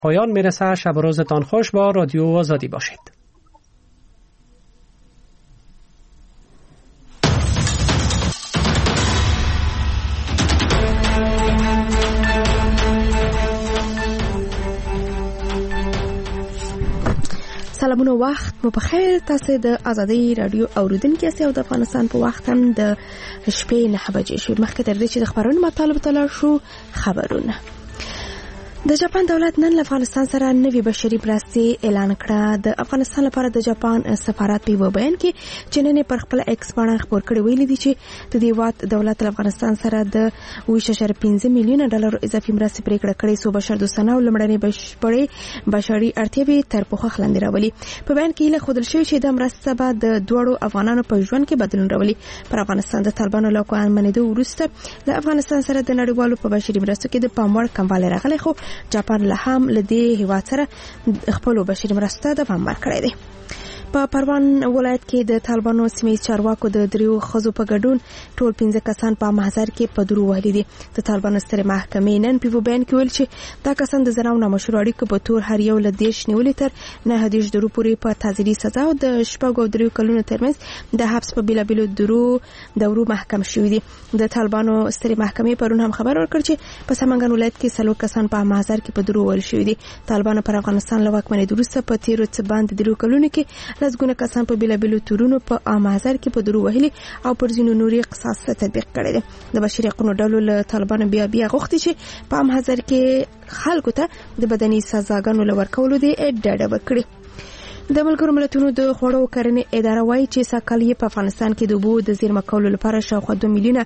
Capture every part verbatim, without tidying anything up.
پایان میرسه. شب و روزتان خوش. با رادیو آزادی باشید. سلامونه، وخت مو بخیر. تاسو د آزادۍ رادیو اوریدونکو یاست او د افغانستان په وخت هم د شپې نه بجې شو. مخکې تر دې چې د خبرونو مطالب تلل شو خبرونه. د جاپان دولت نن له افغانستان سره نوې بشري مرستې اعلان کړه. د افغانستان لپاره د جاپان سفارت په بیان کې چې نن پر خپل ایکس باندې خبر کړی ویلي دي چې د دې وخت دولت له افغانستان سره د اووه اشاریه پنځه میلیونه ډالر اضافي مرستې پریکړه کړې سو بشر دوستانه او لمړنۍ بشپړې بشري اړتیاوې تر پوښښ لاندې راولي. په بیان کې له خودل شوی چې د مرسته به د دوړو افغانانو په ژوند کې بدلون راولي. پر افغانستان د طالبانو له قوانینو منېدو وروسته له افغانستان سره د نړیوالو په بشري مرستو کې د پاموړ کموالی راغلی، خو جاپان له هم له دې هیواد سره خپل بشري مرسته د پام ورکړی دی. په پروان ولایت کې د طالبانو سیمې چارواکو د دریو خزو په ګډون ټول پنځه کسان په محضر کې په درو وهلي دي. د طالبانو سترې محکمې نن په بیان کې ویل چې دا کسان د زنا او نامشروع اړیکو په تور هر یو له دیش نیولې تر نه دیش درو پورې په تعزیري سزا او د شپږو دریو کلونو ترمنځ د حبس په بیلابیلو درو دورو محکم شوي دي. د طالبانو سترې محکمې پرون هم خبر ورکړ چې په سمنګان ولایت کې څلور کسان په محضر کې په درو وهل شوي دي. طالبانو پر افغانستان له واکمنۍ وروسته په تیرو څه باندې درو کلونو کې لږونه کسان په بیلابیلو تورونو په امازر کې په درو وهلي او پر ځینو نوري قصاص تطبیق کړی دی. د بشري حقوقو ډلو له طالبانو بیا بیا غوښتي چې په امازر کې خلکو ته د بدني سزاګانو لورکولو دی ډاډه وکړي. د ملګرو ملتونو د خوړو کرنې اداره وایي چې سږکال یې په افغانستان کې د اوبو د زیرمه کولو لپاره شاوخوا دوه میلیونه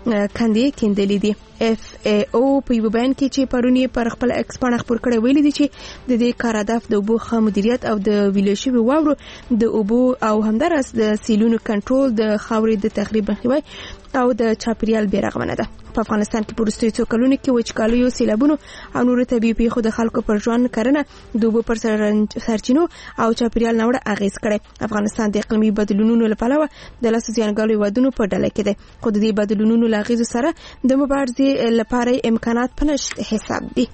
کندې کیندلې دي. اف ای او په یو بیان کې چې پرون یې پر خپل ایکس باندې خبر کړی ویلي دي چې د دې کار هدف د اوبو ښه مدیریت او د ویلې شویو واورو د اوبو او همداراز د سیلونو کنټرول، د خاورې د تخریب مخنیوی او د چاپیریال بیرغمنه ده. په افغانستان کې په وروستیو څو کلونو کې وچکالیو، سیلابونو او نورو طبیعي پیښو د خلکو پر ژوند، کرنه، د اوبو پر سرچینو او چاپیریال ناوړه اغیز کړی. افغانستان د اقلیمي بدلونونو له پلوه د لاسو زیانګالو هیوادونو په ډله کې دی، خو د دې بدلونونو له اغیزو سره د مبارزې لپاره امکانات په نشت حساب دي.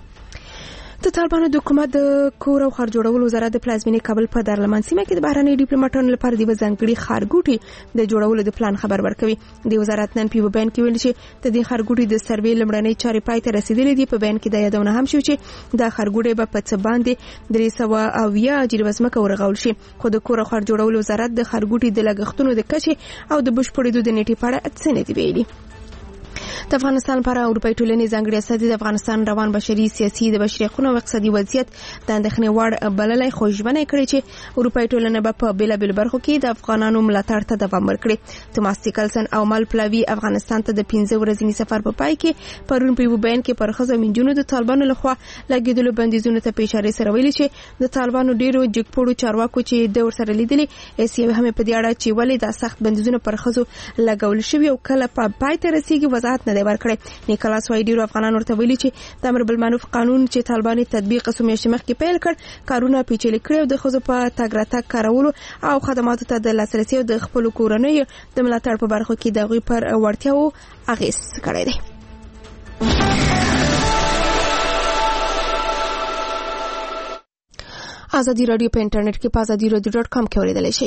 د طالبانو د حکومت د کور او ښار جوړولو وزارت د پلازمینې کابل په دارالمان سیمه کې د بهرني ډیپلوماټانو لپاره د ځانګړي ښارګوټي د جوړولو د پلان خبر ورکوي. د وزارت نن په بیان کې ویل چې د دې ښارګوټي د سروې لمړنۍ چارې پای ته رسیدلې دي. په بیان کې د یادونه هم شو چې دا ښارګوټي به په څه باندې درې سوه اویا جریبه ځمکه ورغول شي، خو د کور او ښار جوړولو وزارت د ښارګوټي د لګښتونو د کچې او د بشپړېدو د نیټې په اړه څه نه دي ویلي. د افغانستان لپاره اروپایي ټولنې ځانګړي استازي د افغانستان روان بشري، سیاسي، د بشري حقوقو او اقتصادي وضعیت د اندېښنې وړ بللی، خو ژمنه کړې چې اروپایي ټولنه به په بیلابیلو برخو کې د افغانانو ملاتړ ته دوام ورکړي. توماس نیکلسن او مال پلاوي افغانستان ته د پنځه ورځني سفر په پای کې پرون په یو بیان کې پر ښځو او نجونو د طالبانو لخوا لګېدلو بندیزونو ته په اشاره سره ویلي چې د طالبانو ډیرو جګپوړو چارواکو چې د ورسره لیدلي ایس یو هم په دې اړه چې ولې دا سخت بندیزونه پر ښځو لګول شوي او کله په پای ته رسیږي وضاحت نه دی ورکړی. نیکلاس وایي ډیرو افغانانو ورته ویلي چې د امر بالمعروف قانون چې طالبانو تطبیق څو میاشتې مخکې پیل کړ کارونه پیچلي کړي او د ښځو په تګ راتګ کارولو او خدماتو ته د لاسرسي او د خپلو کورنیو د ملاتړ په برخو کې د هغوی پر وړتیاو اغېز کړی دی. ازادي راډیو په انټرنیټ کې په ازادي راډیو ډاټ کام کې اوریدلی شئ.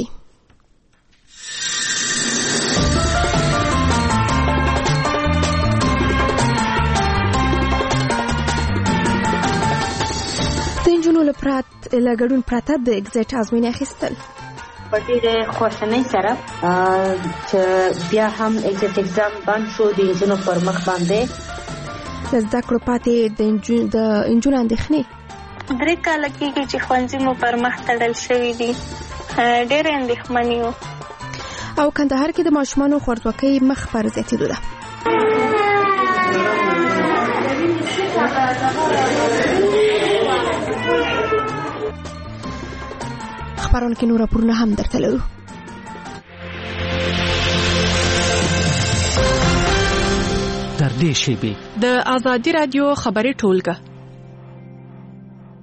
لپاره لګړون پراته د ایگزیټ ازموینې اخیستل په ډېرې خواشینۍ سره چې بیا هم ایگزیټ اگزام باندې شو د انجونو پر مخ باندې زده کړو پاتې د انجون د انجون اندېښنې درې کاله کېږي چې ښوونځي مو پر مخ تړل شوي دي، ډېرې اندېښمنې یو. او کندهار کې د ماشومانو خوارځواکۍ مخ پر زیاتېدو ده. خبرونه کې نور راپورونه هم درته لرو. در دې شیبې د ازادي رادیو خبري ټولګه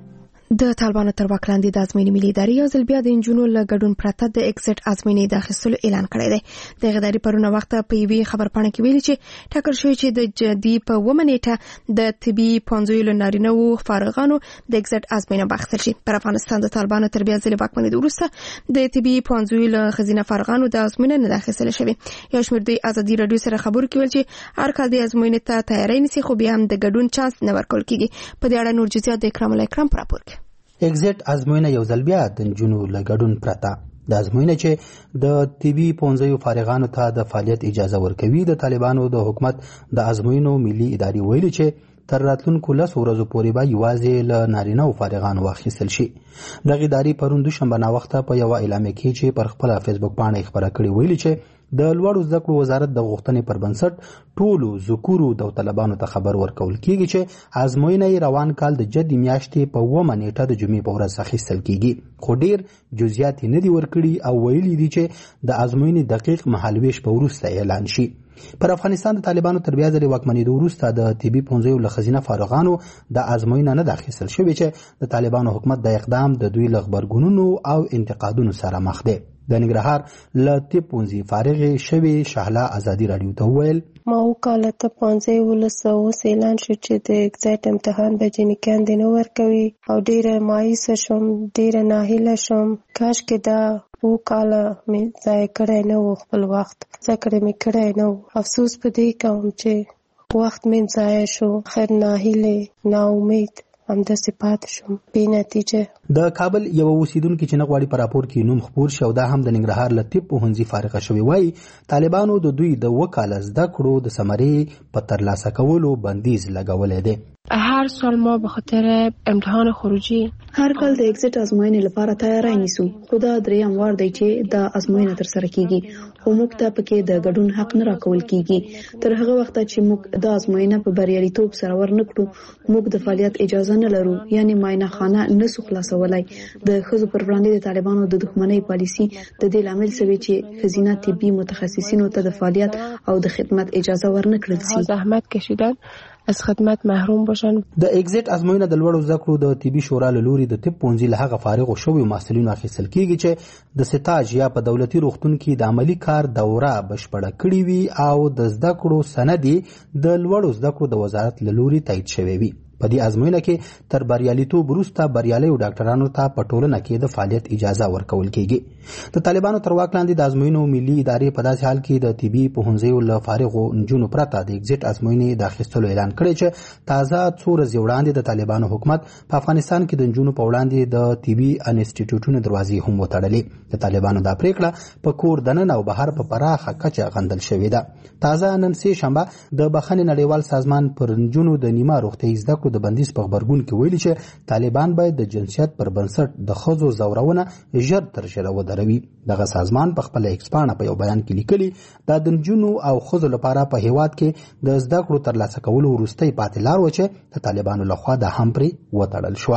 د طالبانو تر واک لاندې د ازموینې ملي ادارې یو ځل بیا د نجونو له ګډون پرته د ایگزټ ازموینې د اخیستلو اعلان کړی دی. د ادارې پرونه وخت په یوې خبرپاڼه کې ویلي چې ټاکل شوی چې د جدي په اوومه نیټه د طبي پوهنځیو له نارینه وو فارغانو د ایگزټ ازموینه واخیستل شي. پر افغانستان د طالبانو تر بیا ځلې واکمنۍ وروسته د طبي پوهنځیو له ښځینه فارغانو د ازموینه نه ده اخیستل شوې. یو شمېر دوی ازادي راډیو سره خبرو کې ویل چې هر کال د ازموینې ته تیاری نیسي خو بیا هم د ګډون چانس نه ورکول کیږي. په دې اړه نور جزئیات د اکرام الله اکرام په راپور کې. ایگزټ ازموینه یو ځل بیا د نجونو له ګډون پرته د ازموینه چې د طبي پوهنځیو فارغانو ته د فعالیت اجازه ورکوي. د طالبانو د حکومت د ازموینو ملي ادارې ویلي چې تر راتلونکو لس ورځو پورې به یوازې له نارینه او فارغانو واخیستل شي. دغه ادارې پرون دوشنبه ناوخته په یو اعلامیه کې چې پر خپل فیسبوک باندې خبره کړې ویلي چې د لوړو زده کړو وزارت د غوښتنې پر بنسټ ټولو ذکورو داوطلبانو ته خبر ورکول کیږي چې ازموینه روان کال د جدي میاشتې په اوومه نیټه د جمعې په ورځ اخیستل کیږي. خو ډیر جزئیات نه دي ورکړي او ویلي دي چې د ازموینې دقیق مهالویش په وروسته اعلان شي. پر افغانستان د طالبانو تر بیا ځلې واکمنېدو وروسته د طبي پوهنځیو له ښځینه فارغانو د ازموینه نه ده اخیستل شوې چې د طالبانو حکومت د اقدام د دوی له غبرګونونو او انتقادونو سره مخ دی. د ننګرهار له طب پوهنځي فارغې شوې شهلا ازادي راډیو ته وویل ما وکاله ته پوهنځی اوولس اوس اعلان شو چې د ایگزټ امتحان به جنکیان دی نه ورکوي او ډیره مایوسه شوم، ډیره ناهیله شوم. کاشکې دا وکاله مې ضایع کړی نه و، خپل وخت ذکر مې کړی نه و. افسوس په دې کوم چې وخت مې ضایع شو. خیر ناهیله ناامید همداسې پاتې شوم بې نتیجه. د کابل یو اوسیدونکي چې نه غواړي په راپور کې نوم خپور شي او دا هم د ننګرهار له طب پوهنځي فارغه شوی وایي طالبانو د دوی د وکاله زده کړو د ثمرې په ترلاسه کولو بندیز لګولی دی. هر سال ما به خاطر امتحان خروجی هر کال د ایگزټ ازموینې لپاره تیاری نیسو، خو دا دریم وار دی چې دا ازموینه ترسره کیږي خو موږ ته پکې د ګډون حق نه راکول کیږي. تر هغه وخته چې موږ دا ازموینه په بریالیتوب سره ورنکړو موږ د فعالیت اجازه نه لرو، یعنی معاینه خانه نسو خلاصولای. د ښځو پر وړاندې د طالبانو د دښمنۍ پالیسي د دې لامل شوی چې ښځینه طبي متخصصینو ته د فعالیت او د خدمت اجازه ورنکړل شي. زحمت کشیدن از خدمت محروم باشن. د ایگزټ ازموینه د لوړو زده کړو د طبي شورا له لوري د طب پوهنځي له هغه فارغو شویو محصلینو اخیستل کیږي چې د سټاج یا په دولتي روغتون کې د عملي کار دوره بشپړه کړې وي او د زده کړو سند د لوړو زده کړو د وزارت له لوري تایید شوی وي. په دې ازموینه کې تر بریالیتوب وروسته بریالیو ډاکټرانو ته په ټولنه کې د فعالیت اجازه ورکول کیږي. د طالبانو تر واک لاندې د ازموینو ملي ادارې په داسې حال کې د طبي پوهنځیو له فارغو نجونو پرته د ایگزټ ازموینې د اخیستلو اعلان کړی چې تازه څو ورځې وړاندې د طالبانو حکومت په افغانستان کې د نجونو په وړاندې د طبي انسټیټیوټونو دروازې هم وتړلې. د طالبانو دا پریکړه په کور دننه او بهر په پراخه کچه غندل شوې ده. تازه نن سه شنبه د بخښنې نړیوال سازمان پر نجونو د نیمه روغتیايي زده کړو د بندیز په خبرګون کې ویلي چې طالبان باید د جنسیت پر بنسټ د ښځو زورونه ژر تر ژره ودروي. دغه سازمان په خپل ایکس پاڼه په یو بیان کې لیکلي دا د نجونو او ښځو لپاره په هیواد کې د زده کړو ترلاسه کولو وروستۍ پاتې لار و چې د طالبانو لخوا دا هم پرې وتړل شوه.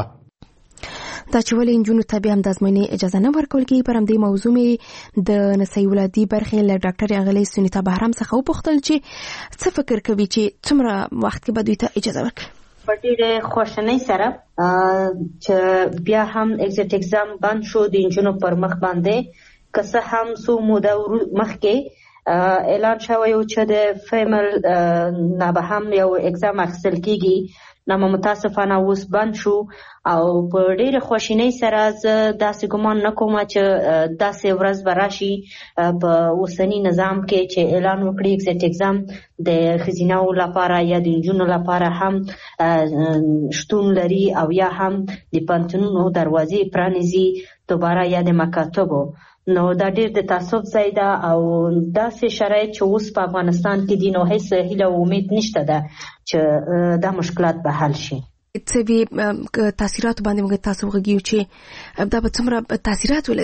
دا چې ولې نجونو ته بیا هم د ازموینې اجازه نه ورکول کېږي، پر همدې موضوع مې د نسایي ولادي برخې له ډاکټر اغلې سنیتا بهرام څخه وپوښتل چې څه فکر کوي چې څومره وخت کې به دوی ته اجازه ورکړي. په ډېرې خواشنۍ سره چې بیا هم ایگزټ اگزام بند شو د نجونو پر مخ باندې، که څه هم څو موده مخکې اعلان شوی و چې د فیمل نه به هم یو اگزام اخیستل کیږي، نو متاسفانه اوس بند شو. او په ډېرې خواشینۍ سره زه داسې ګمان نه کوم چې داسې ورځ به راشي په اوسني نظام کې چې اعلان وکړي ایگزټ اگزام د ښځینه‌و لپاره یا د نجونو لپاره هم شتون لري او یا هم د پوهنتونونو دروازې پرانیزي دوباره یا د مکاتبو. نو دا ډېر د تعصب ځای ده او داسې شرایط چې اوس په افغانستان کې دي نو هیڅ هیله او امید نشته ده چې دا مشکلات به حل شي. څه وی تاثیرات باندې موږ تاسو وغږیو چې دا به څومره تاثیرات ولري؟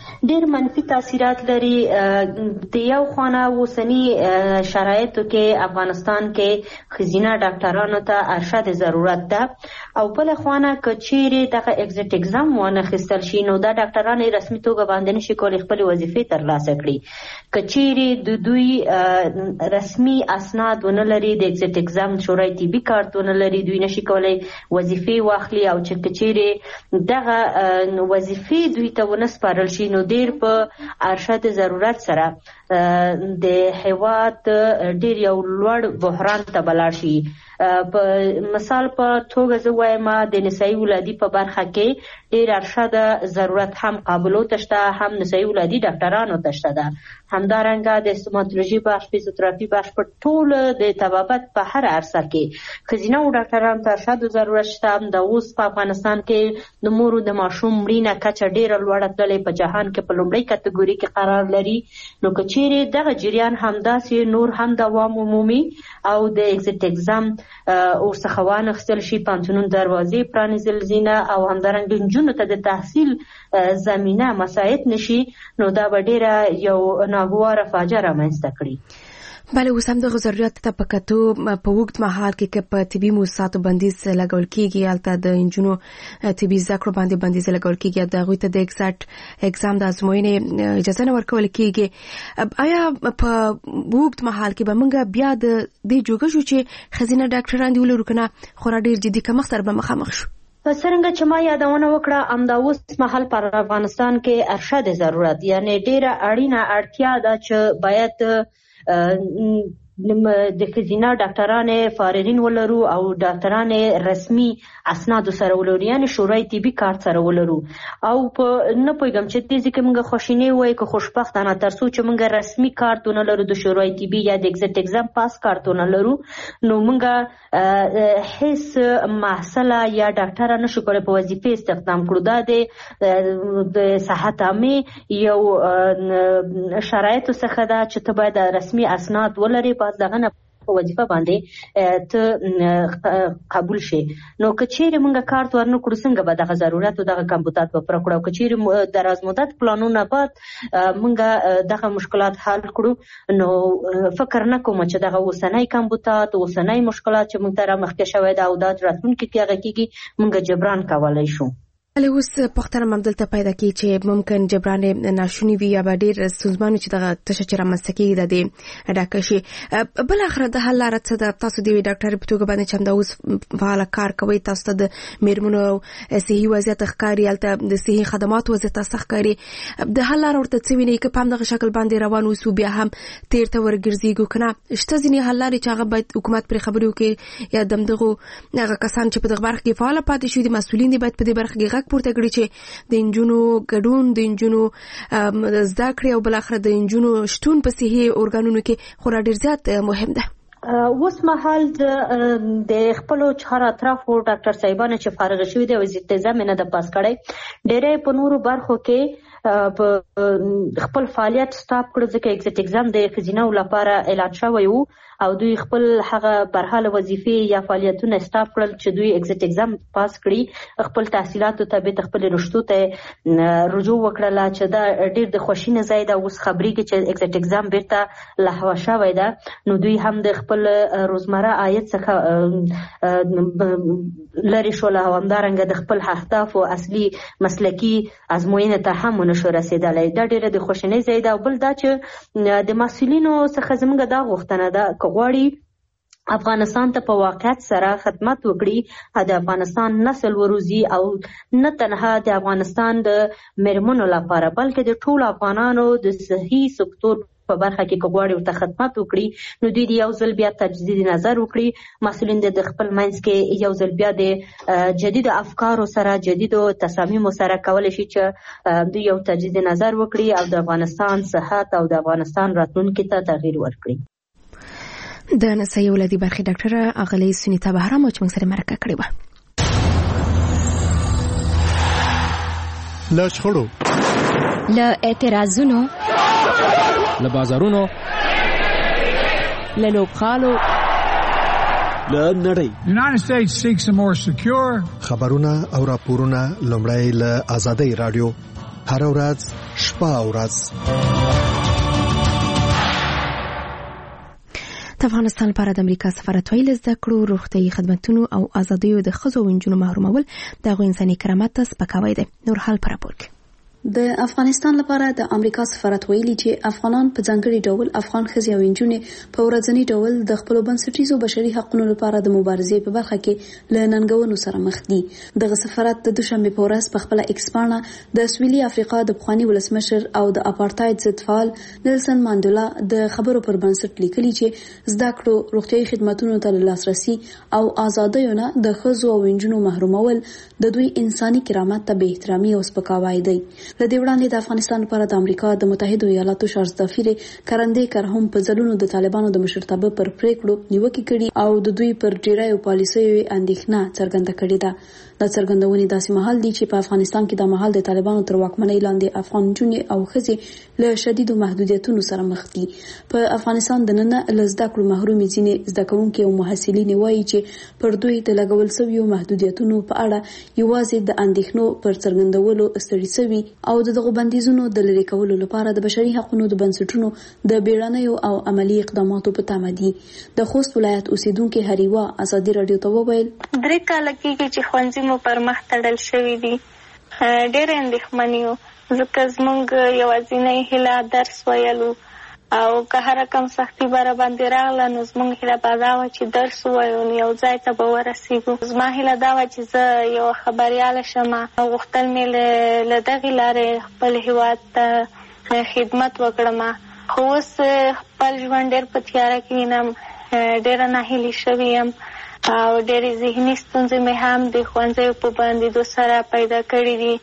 ډېر منفي تاثیرات لري. د یو خوانه اوسني شرایطو کې افغانستان کې ښځینه ډاکټرانو ته ارشد ضرورت ده او بله خوانه که چیرې دغه اگزیټ اگزام وانخیستل شي نو دا ډاکټران رسمي توګه باندې نشي کولی خپلې وظیفې ترلاسه کړي. که چیرې د دوی رسمي اسناد ونه لري، د اگزیټ اگزام شورای طبي کارت ونه لري، دوی نشي کولی وظیفې واخلي او چې که چیرې دغه وظیفې دوی ته ونه سپارل شي نو ډیر په ارشد ضرورت سره د هیواد ډیر یو لوړ بحران ته بلاړ شي. په مثال په توګه زه وایم د نسایي ولادي په برخه کې ډیر ارشد ضرورت هم قابلو ته شته، هم نسایي ولادي ډاکټرانو ته شته ده. همدارنګه د استوماتولوژي بخش، فزیوتراپي بخش په ټول د طبابت په هر عرصه کې ښځینه ډاکټرانو ته ارشد ضرورت شته. د اوس په افغانستان کې د مور د ماشوم مړینه کچه ډیره لوړه تللې، په جهان کې په لومړۍ کټګوري کې قرار لري. نو که چیرې دغه جریان همداسې نور هم دوام ومومي او د اگزیټ اگزام ورڅخه وانخیستل شي، پوهنتونونو دروازې پرانیزل ځینه او همدارنګه نجونو ته د تحصیل زمینه مساعد نشي نو دا به ډیره یو ناګواره فاجعه رامنځته کړي. بله اوس هم دغه ضرورت ته په کتو په اوږد مهال کې که په طبي موسساتو بندیز لګول کېږي، هلته د نجونو طبي زده کړو باندې بندیز لګول کېږي، د هغوی ته د اګزیټ اګزام د ازموینې اجازه نه ورکول کېږي. آیا په اوږد مهال کې به موږ بیا د دې جوګه شو چې ښځینه ډاکټران دې ولرو که نه خورا ډېر جدي کمښت سره به مخامخ شو؟ څرنګه چې ما یادونه وکړه همدا اوس مهال پر افغانستان کې ارشد ضرورت یعنی ډیره اړینه اړتیا ده چې باید د ښځینه ډاکټرانې فارغین ولرو او ډاکټرانې رسمي اسنادو سره ولرو، یعنی شورای طبي کارت سره ولرو. او په نه پوهېږم چې دې ځکه موږ خواشیني وایو که خوشبختانه تر څو چې موږ رسمي کارت ونه لرو د شورای طبي یا د اگزیټ اگزام پاس کارت ونه لرو نو موږ هیڅ محصله یا ډاکټره نشو کولی په وظیفې استخدام کړو. دا د صحت عامې یو شرایطو څخه ده چې ته باید رسمي اسناد ولري، باز دغه نه په وظیفه باندې ته قبول شي. نو که چیرې موږ کارت ورنه کړو څنګه به دغه ضرورت او دغه کمبودات به پوره کړو؟ او که چیرې دراز مدت پلانونه بعد موږ دغه مشکلات حل کړو نو فکر نه کوم چې دغه اوسنی کمبودات اوسنی مشکلات چې موږ ته رامخکې شوی ده او دا راتلونکي کې هغه کېږي موږ جبران کولی شو. بله اوس پوښتنه هم دلته پیدا کېږي چې ممکن جبران ناشوني وي یا به ډېر ستونزمن چې دغه تشه چې رامنځته کېږي د دې ډاکه شي. بالاخره د حل لاره څه ده؟ تاسو د یوې ډاکټرې په توګه باندې چې همدا اوس فعاله کار کوئ، تاسو ته د مېرمنو صحي وضعیت ښکاري، هلته د صحي خدماتو وضعیت تاسو ښکاري، د حل لاره ورته څه وینئ؟ که په همدغه شکل باندې روان اوسو بیا هم تېر ته ورګرځېږو که نه شته ځینې حل لارې چې هغه باید حکومت پرې خبرې وکړي یا د همدغو هغه کسان چې په دغه برخه کې فعاله پاتې شوي دي مسؤلین دي باید په دې برخه کې غږ پورته کړي چې د نجونو ګډون، د نجونو زده کړې او بالاخره د نجونو شتون په صحي ارګانونو کې خورا ډېر زیات مهم ده. اوس مهال د خپلو چهار اطرافو ډاکټر صاحبانو چې فارغ شوي دي او اګزیټ نه ده پاس کړی، ډېری په نورو برخو کې په خپل فعالیت سټاپ کړو ځکه اګزیټ اګزام د ښځینه‌و لپاره اعلان شوی و او دوی خپل هغه برحاله وظیفې یا فعالیتونه سټاپ کړل چې دوی اګزیټ اګزام پاس کړي، خپل تحصیلاتو ته بیرته خپل رشتو ته رجوع وکړله چې دا ډېر د خوښي نه ځای ده. اوس خبرېږي چې اګزیټ اګزام بیرته لهوه شوی ده نو دوی هم د خپل روزمره عاید څخه لرې شول او همدارنګه د خپل اهداف او اصلي مسلکي ازموینې ته هم ونشو رسېدلی. دا ډېره د خوشحالۍ ځای ده. او بل دا چې د مسؤلینو څخه زموږ دا غوښتنه ده که غواړي افغانستان ته په واقعیت سره خدمت وکړي، د افغانستان نسل وروزي او نه تنها د افغانستان د مېرمنو لپاره بلکې د ټولو افغانانو د صحي سکتور په برخه کې که غواړي ورته خدمت وکړي نو دوی د یو ځل بیا تجدید نظر وکړي. مسؤلین د خپل منځ کې یو ځل بیا د جدید افکارو سره جدیدو تصامیمو سره کولی شي چې دوی یو تجدید نظر وکړي او د افغانستان صحت او د افغانستان راتلونکي ته تغییر ورکړي. د نسایي ولادي برخې ډاکټره اغلې سنیتا بهرام چې موږ سره مرکه کړې وه. له شخړو، له اعتراضونو، له بازارونو، له لوبغالو، له نړۍ United States seeks a more secure خبرونه او راپورونه لومړی له آزادۍ رادیو هر ورځ شپه او ورځ. د افغانستان لپاره د امریکا سفارت ویل زده کړو، روغتیايي خدماتونو او ازادیو د ښځو او نجونو محرومول د هغوی انساني کرامت ته سپکاوی دی. نور حال په راپور کې. د افغانستان لپاره د امریکا سفارت ویلي چې افغانان په ځانګړي ډول افغان ښځې او نجونې په ورځني ډول د خپل بنسټیزو بشري حقوقو لپاره د مبارزې په برخه کې له ننګونو سره مخ دي. دغه سفارت د دوشنبه په ورځ په خپل ایکس باندې د سویلي افریقا د پخوانی ولسمشر او د اپارټاید ضد فعال نیلسن مانډیلا د خبرو پر بنسټ لیکلي چې زده کړو، روغتیايي خدماتو ته لاسرسي او ازادیو نه د ښځو او نجونو محرومول د دوی انساني کرامت ته بې احترامي او سپکاوی دی. د دې وړاندې د افغانستان لپاره د امریکا د متحده ایالاتو شارزدافیر کرندې کرهم په ځلونو د طالبانو د مشرتابه پر پریکړو نیوکه کړي او د دوی پر ډیرایو پالیسیو اندېښنه څرګنده کړې ده. دا څرګندونې داسې مهال دي چې په افغانستان کې د مهال د طالبانو تر واکمنۍ لاندې افغان نجونې او ښځې له شدیدو محدودیتونو سره مخ دي. په افغانستان د نن له زده کړو محرومې ځینې زده کوونکي او محصلین وایي چې پر دوی د لګول شویو محدودیتونو په اړه یوازې د اندېښنو پر څرګندولو ستړي شوي او د دغه بندیزونو د لرې کولو لپاره د بشري حقوقو د بنسټونو د بیړنیو او عملی اقداماتو په تمه دي. د خوست ولایت اوسیدونکو هریوا ازادي رادیو ته وویل درې کاله کېږي چې ښوونځي مو پر مخ تړل شوي دي. ډېر اندېښمن یو ځکه زموږ یوازینۍ هیله درس ویلو او که هر کم سختي بره باندې راغله نو زموږ هیله به دا وه چې درس ووایو نو یو ځای ته به ورسېږو. زما هیله دا وه چې زه یوه خبریاله شم او غوښتل مې له دغې لارې خپل هېواد ته خدمت وکړم، خو اوس خپل ژوند ډېر په تیاره کې وینم، ډېره ناهیلې شوې یم او ډېرې ذهني ستونزې مې هم د ښوونځیو په بندېدو سره پیدا کړي دي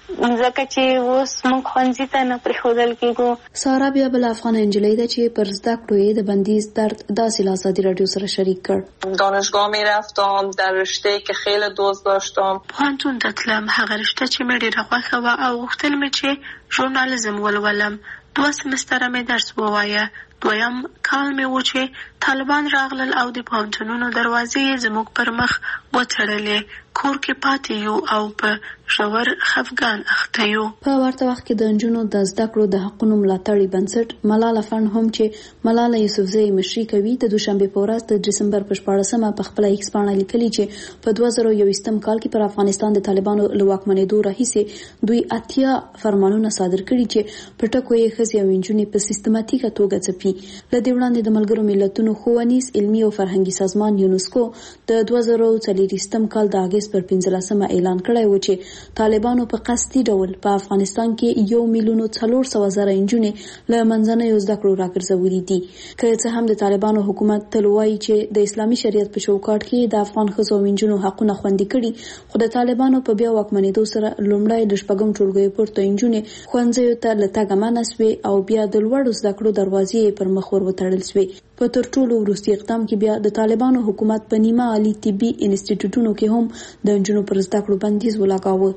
ځکه چې اوس موږ ښوونځي ته نه پرېښودل کېږو. سارا بیا بله افغانه نجلۍ ده چې پر زده کړو یې د بندیز درد داسې له ازادي رادیو سره شریک کړ. دانشگاه میرفتم در رشته که خیلی دوست داشتم. پوهنتون ته تلم، هغه رشته چې مې ډېره خوښه وه او غوښتل مې چې ژورنالیزم ولولم. دوه سمستره مې درس ووایه. دویم کال مې و چې طالبان راغلل او د پوهنتونونو دروازې زموږ پر مخ وتړلې. کور کې پاتې یو او په ژور خفګان اخته یو. په ورته وخت کې د نجونو د زده کړو د حقونو ملاتړي بنسټ ملاله فنډ هم چې ملاله یوسفزۍ مشري کوي د دوشنبه په ورځ د ډسمبر په شپاړسمه په خپل ایکس باندې لیکلي چې په دوه زره یوویشتم کال کې پر افغانستان د طالبانو له واکمنېدو راهیسې دوی اتیا فرمانونه صادر کړي چې په ټکو یې ښځې او نجونې په سیستماتیکه توګه ځپي. له دې وړاندې د ملګرو ملتونو ښوونیز علمي او فرهنګي سازمان یونسکو د دوه زره څلوېښتم کال د اګست پر پنځلسمه اعلان کړی و چې طالبانو په قصدي ډول په افغانستان کې یو میلیون څلور سوه زره نجونې له منځنیو زده کړو راګرځولي دي. که څه هم د طالبانو حکومت تل وایي چې د اسلامي شریعت په چوکاټ کې د افغان ښځو او نجونو حقونه خوندي کړي، خو د طالبانو په بیا واکمنېدو سره لومړی د شپږم ټولګیو پورته نجونې ښوونځیو ته له تګه منع سوې او بیا د لوړو زده کړو دروازې پر مخ ور وتړل سوې. په تر ټولو وروستي اقدام کې بیا د طالبانو حکومت په نیمه عالي طبي انسټیټیوټونو کې هم د نجونو پر زده کړو بندیز ولګاوه.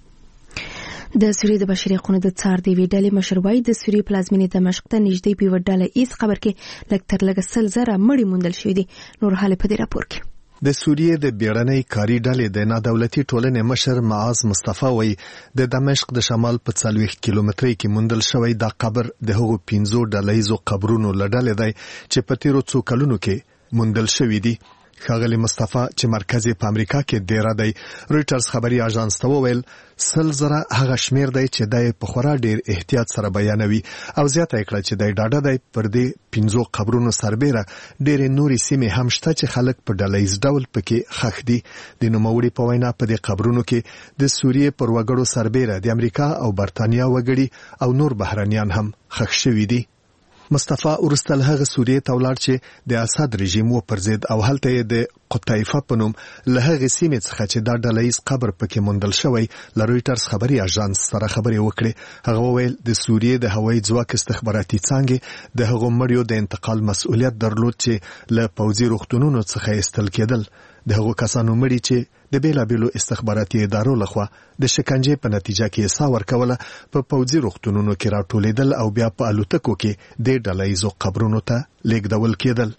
د سوریې د بشري حقوقو د څار د وی ډلې مشر وایي د سوریې پلازمینې دمشق ته نږدې په یوه ډله ایز قبر کې لږ تر لږه سل زره مړي موندل شوي دي. نور حال په دې راپور کې. د سوریې د بیړنۍ کاري ډلې د نادولتي ټولنې مشر معاذ مصطفی وایي د دمشق د شمال په څلوېښت کیلومترۍ کې موندل شوی دا قبر د هغو پنځو ډله ایزو قبرونو له ډلې دی چې په تیرو څو کلونو کې موندل شوي دي. ښاغلي مصطفی چې مرکز په امریکا کې دیره دی رویټرز خبري اژانس ته وویل سل زره هغه شمیر دی چې دی په خورا ډیر احتیاط سره بیانوي او زیاته کړه چې دی ډاډه دی پر دې پنځو قبرونو سربېره ډېرې نورې سیمې هم شته چې خلک په ډله ایز ډول پکې ښخ دي. د نوموړي په وینا په دې قبرونو کې د سوریې پر وګړو سربېره د امریکا او برتانیا وګړي او نور بهرنیان هم ښخ شوي دي. مصطفی ورستل هغه سوریې ته ولاړ چې د اسد رژیم و پر ضد او هلته یې د قطایفه په نوم له هغې سیمې څخه چې دا ډله ایز قبر پکې موندل شوی له رویټرز خبري اژانس سره خبرې وکړې. هغه وویل د سوریې د هوایي ځواک استخباراتي څانګې د هغو مړیو د انتقال مسؤلیت درلود چې له پوځي روغتونونو څخه ایستل کېدل. د هغو کسانو مړي چې د بیلابیلو استخباراتي ادارو لخوا د شکنجې په نتیجه کې سا ورکوله په پوځي روغتونونو کې راټولېدل او بیا په الوتکو کې د ډله ایزو قبرونو ته لیږدول کېدل.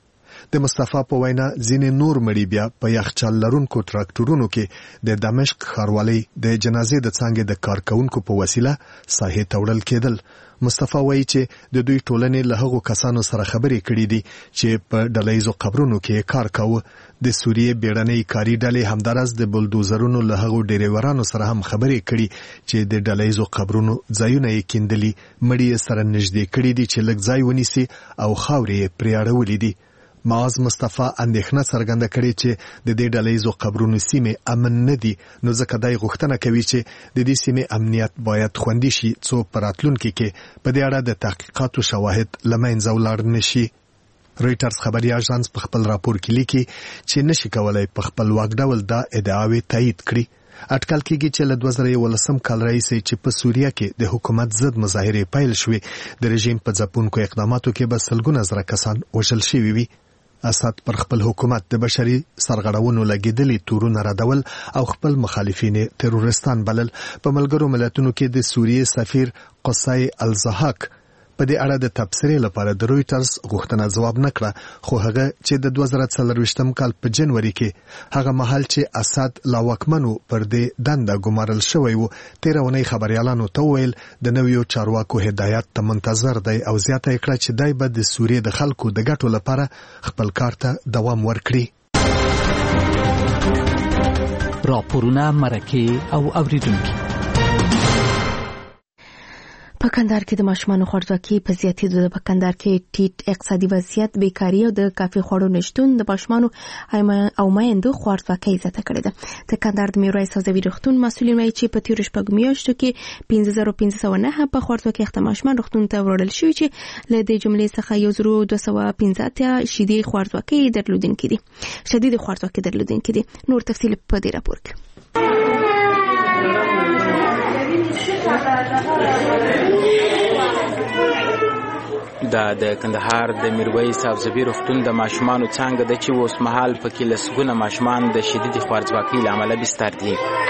د مصطفی په وینا ځینې نور مړي بیا په یخچال لرونکو تراکټورونو کې د دمشق ښاروالۍ د جنازې د څانګې د کارکونکو په وسیله ساحې ته وړل کېدل. مصطفی وایي چې د دوی ټولنې له هغو کسانو سره خبرې کړې دي چې په ډلهیزو قبرونو کې کار کاوه. د سوریې بیړنۍ کاري ډلې همدارس د بلدوزرونو له هغو ډریورانو سره هم خبرې کړي چې د ډلهیزو قبرونو ځایونه یې کیندلي، مړي یې سره نږدې کړي دي چې لږ ځای ونیسي او خاورې یې پرې اړولې دي. معاذ مصطفی اندېښنه څرګنده کړې چې د دې ډلهیزو قبرونو سیمې امن نه دي، نو ځکه دی غوښتنه کوي چې د دې سیمې امنیت باید خوندي شي څو په راتلونکي کې په دې اړه د تحقیقاتو شواهد له منځه ولاړ نه شي. رویټرز خبري اژانس په خپل راپور کې لیکي چې نشي کولای په خپلواک ډول دا ادعاوې تایید کړي. اټکل کېږي چې له دوه زره یولسم کال راهیسې چې په سوریه کې د حکومت ضد مظاهرې پیل شوې، د رژیم په ځپونکو اقداماتو کې به سلګونه زره کسان وژل شوي وي. اسد پر خپل حکومت د بشري سرغړونو لګیدلي تورونه ردول او خپل مخالفین تروریستان بلل. په ملګرو ملتونو کې د سوریې سفیر قصای الزحاق په دې اړه د تبصرې لپاره د رویټرز غوښتنه ځواب نه کړه، خو هغه چې د دوه زره څلرویشتم کال په جنوري کې هغه مهال چې اسد لا واکمنو پر دې دنده ګمارل شوی و، تېره اونۍ خبریالانو ته وویل د نویو چارواکو هدایت ته منتظر دی او زیاته یې کړه چې دی به د سوریې د خلکو د ګټو لپاره خپل کار ته دوام ورکړي. راپورونه، مرکې او اوریدونکي. په کندهار کې د ماشومانو خوارځواکي په زیاتېدو ده. په کندهار کې ټیټ اقتصادي وضعیت، بیکاري او د کافي خوړو نشتون د ماشومانو او میندو خوارځواکي زیاته کړې ده. د کندهار د میرویس سوځوي روغتون مسؤلین وایي چې په تېرو شپږو میاشتو کې پنځه زره پنځه سوه نهه په خوارځواکي اخته ماشومان روغتون ته وړل شوي چې له دې جملې څخه یو زر دوه سوه پنځه اتیا شیدې خوارځواکي درلودونکي دي شدید خوارځواکي درلودونکي دي. نور تفصیل په دې راپور کې. دا د کندهار د میرویس سوځوي روغتون د ماشومانو څانګه ده چې اوس مهال پکې لسګونه ماشومان د شدیدې خوارځواکۍ له امله بستر دي.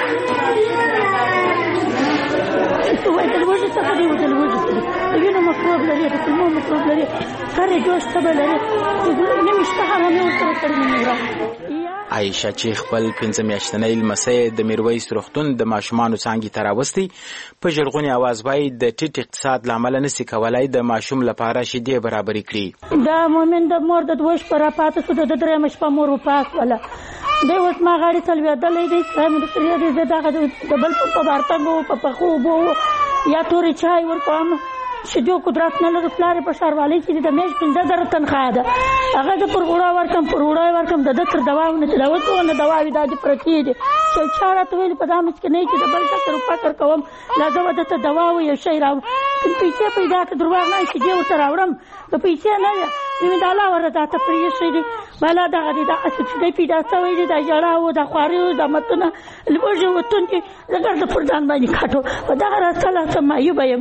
عایشه چې خپل پنځه میاشتنۍ لمسی د میرویس روغتون د ماشومانو څانګې ته راوستی، په ژړغوني اواز وایي د ټیټ اقتصاد له امله نسي کولای د ماشوم لپاره شیدې برابرې کړي. دا مومن د مور د دوه شپه راپاته شو، د درېیمه شپه مور وپاسوله. دی اوس ما غاړې ته لوېدلی دی، سرې دی، زه دغه د بل په بارتګو په پخو اوبو یا تورې چای ورکوم. شیدو قدرت نه لري، پلار په ښاروالۍ کې د میاشت پنځه زره تنخواه ده، هغه د پر وړا ورکم پر وړا ورکم د ده تر دواونه چې دوا نه دواوې دا دې پرتې دي. چې چا راته ویلي په دا مسکینۍ کې د بل چا سره فکر کوم، لا زه به درته دوا و یو شی راوړم، که پیسې پیدا کړه دروغ نه شیدې ورته راوړم، که پیسې نه وي مې د الله ور راته پرېښی دي. بالا دغه دې دا شیدې پیدا شوی دي، دا ژړا و، دا خواري و، دا متونه لوږې وتونکي زه ګرده پر ځان باندې کاټو په دغه راز سلاسه معیوبه یم.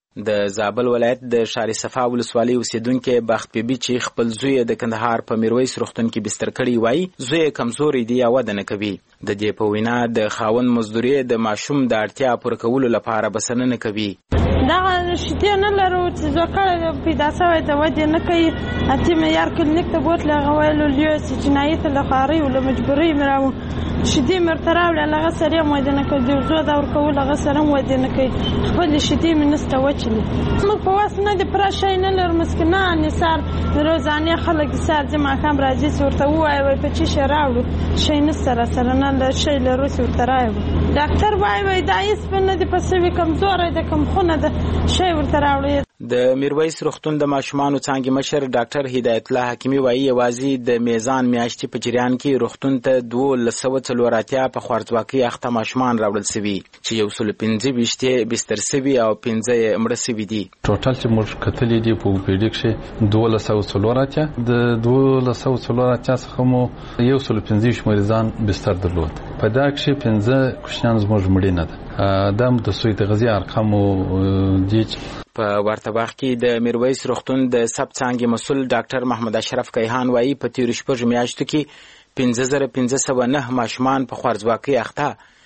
د زابل ولایت د شاري صفا ولسوالۍ اوسیدونکي بخت بیبي چې خپل زوی د کندهار په میرویس روغتون کې بستر کړی وای، زوی کمزوري دی او وده نه کوي. د دې په وینا د خاوند مزدوري د ماشوم د اړتیا پوره کولو لپاره بسنه نه کوي. دغه شته نه لرو چې ځکه پیدا شوی ته ودی نه کوي. اته مې یار کلینیک ته بوتله غوایلو لیو چې جنایت له خاري او له مجبوري مراو شدي مرتراو لغه سره مو دې نه کوي، زو دا ور کول لغه سره مو دې نه کوي. خپل شدي منسته وچلی موږ په واسنه د پرشای نه لر مسکنان نثار روزانه خلک سار جمع کم راځي ورته وای وای په چی شراوړو شي نه سره سره نه له شي له روسي ورته راو ډاکټر وای وای دایس په نه د پسوي کمزور د کم خونه د شي ورته راوړي. د میرویس روغتون د ماشومانو څانګې مشر ډاکټر هدایت الله حکیمی وایي یوازې د میزان میاشتې په جریان کې روغتون ته دوه لسو څلور اتیا په خوارځواکۍ اخته ماشومان راوړل سوي چې یو سل پنځه ویشت بستر سوي او پنځه مړه سوي دي. ټوټل چې موږ کتلې دي په اوپیډي کې دوه لسو څلور اتیا د دوه لسو څلور اتیا څخه مو یو سل پنځه ویشت مریضان بستر درلود. په دا کې پنځه کوچنیان زموږ مړه نه ده. دا د سوی تغذیه ارقامو دي. په ورته وخت کې د میرویس روغتون د سب څانګې مسؤل ډاکټر محمد اشرف کیهان وایي په تیرو شپږو میاشتو کې پنځه زره پنځه سوه نه ماشومان په خوارځواکۍ اخته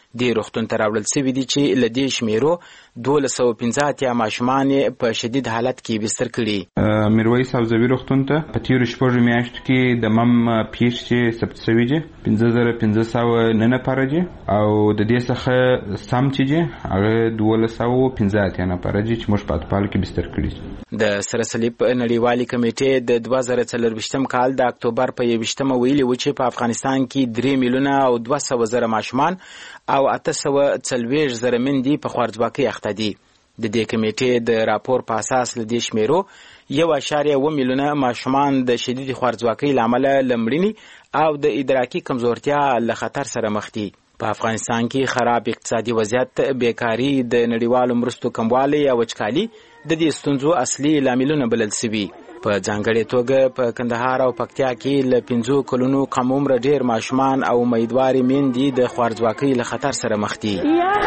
د روغتون ته راوړل شوي دي چې له دې شمیرو دولس سوه پنځه اتیا ماشومان په شدید حالت کې بستر کړي. میرویس حوزوي روغتون ته په تیرو شپږو میاشتو کې د مم پیښې چې ثبت شوي دي پنځه زره پنځه سوه نه نفره دي او د دې څخه سم چې دي هغه دولس سوه پنځه اتیا نفره دي چې موږ په اطفالو کې بستر کړي. د سره صلیب نړیوالې کمیټې د دوه زره څلرویشتم کال د اکتوبر په یویشتمه ویلي و چې په افغانستان کې درې میلیونه او دوه سوه زره ماشومان او اته سوه څلوېښت زره میندې په خوارځواکۍ اخته دي. د دې کمیټې د راپور په اساس له دې شمیرو یو اعشاریه اوه میلیونه ماشومان د شدید خوارځواکۍ له امله له مړینې او د ادراکي کمزورتیا له خطر سره مخ دي. په افغانستان کې خراب اقتصادي وضعیت، بیکاري، د نړیوالو مرستو کموالی او وچکالي د دې ستونزو اصلي لاملونه بلل شوي. په ځانګړې توګه په کندهار او پکتیا کې له پنځو کلونو کم عمره ډېر ماشومان او امیدوارې میندې د خوارځواکۍ له خطر سره مخ دي.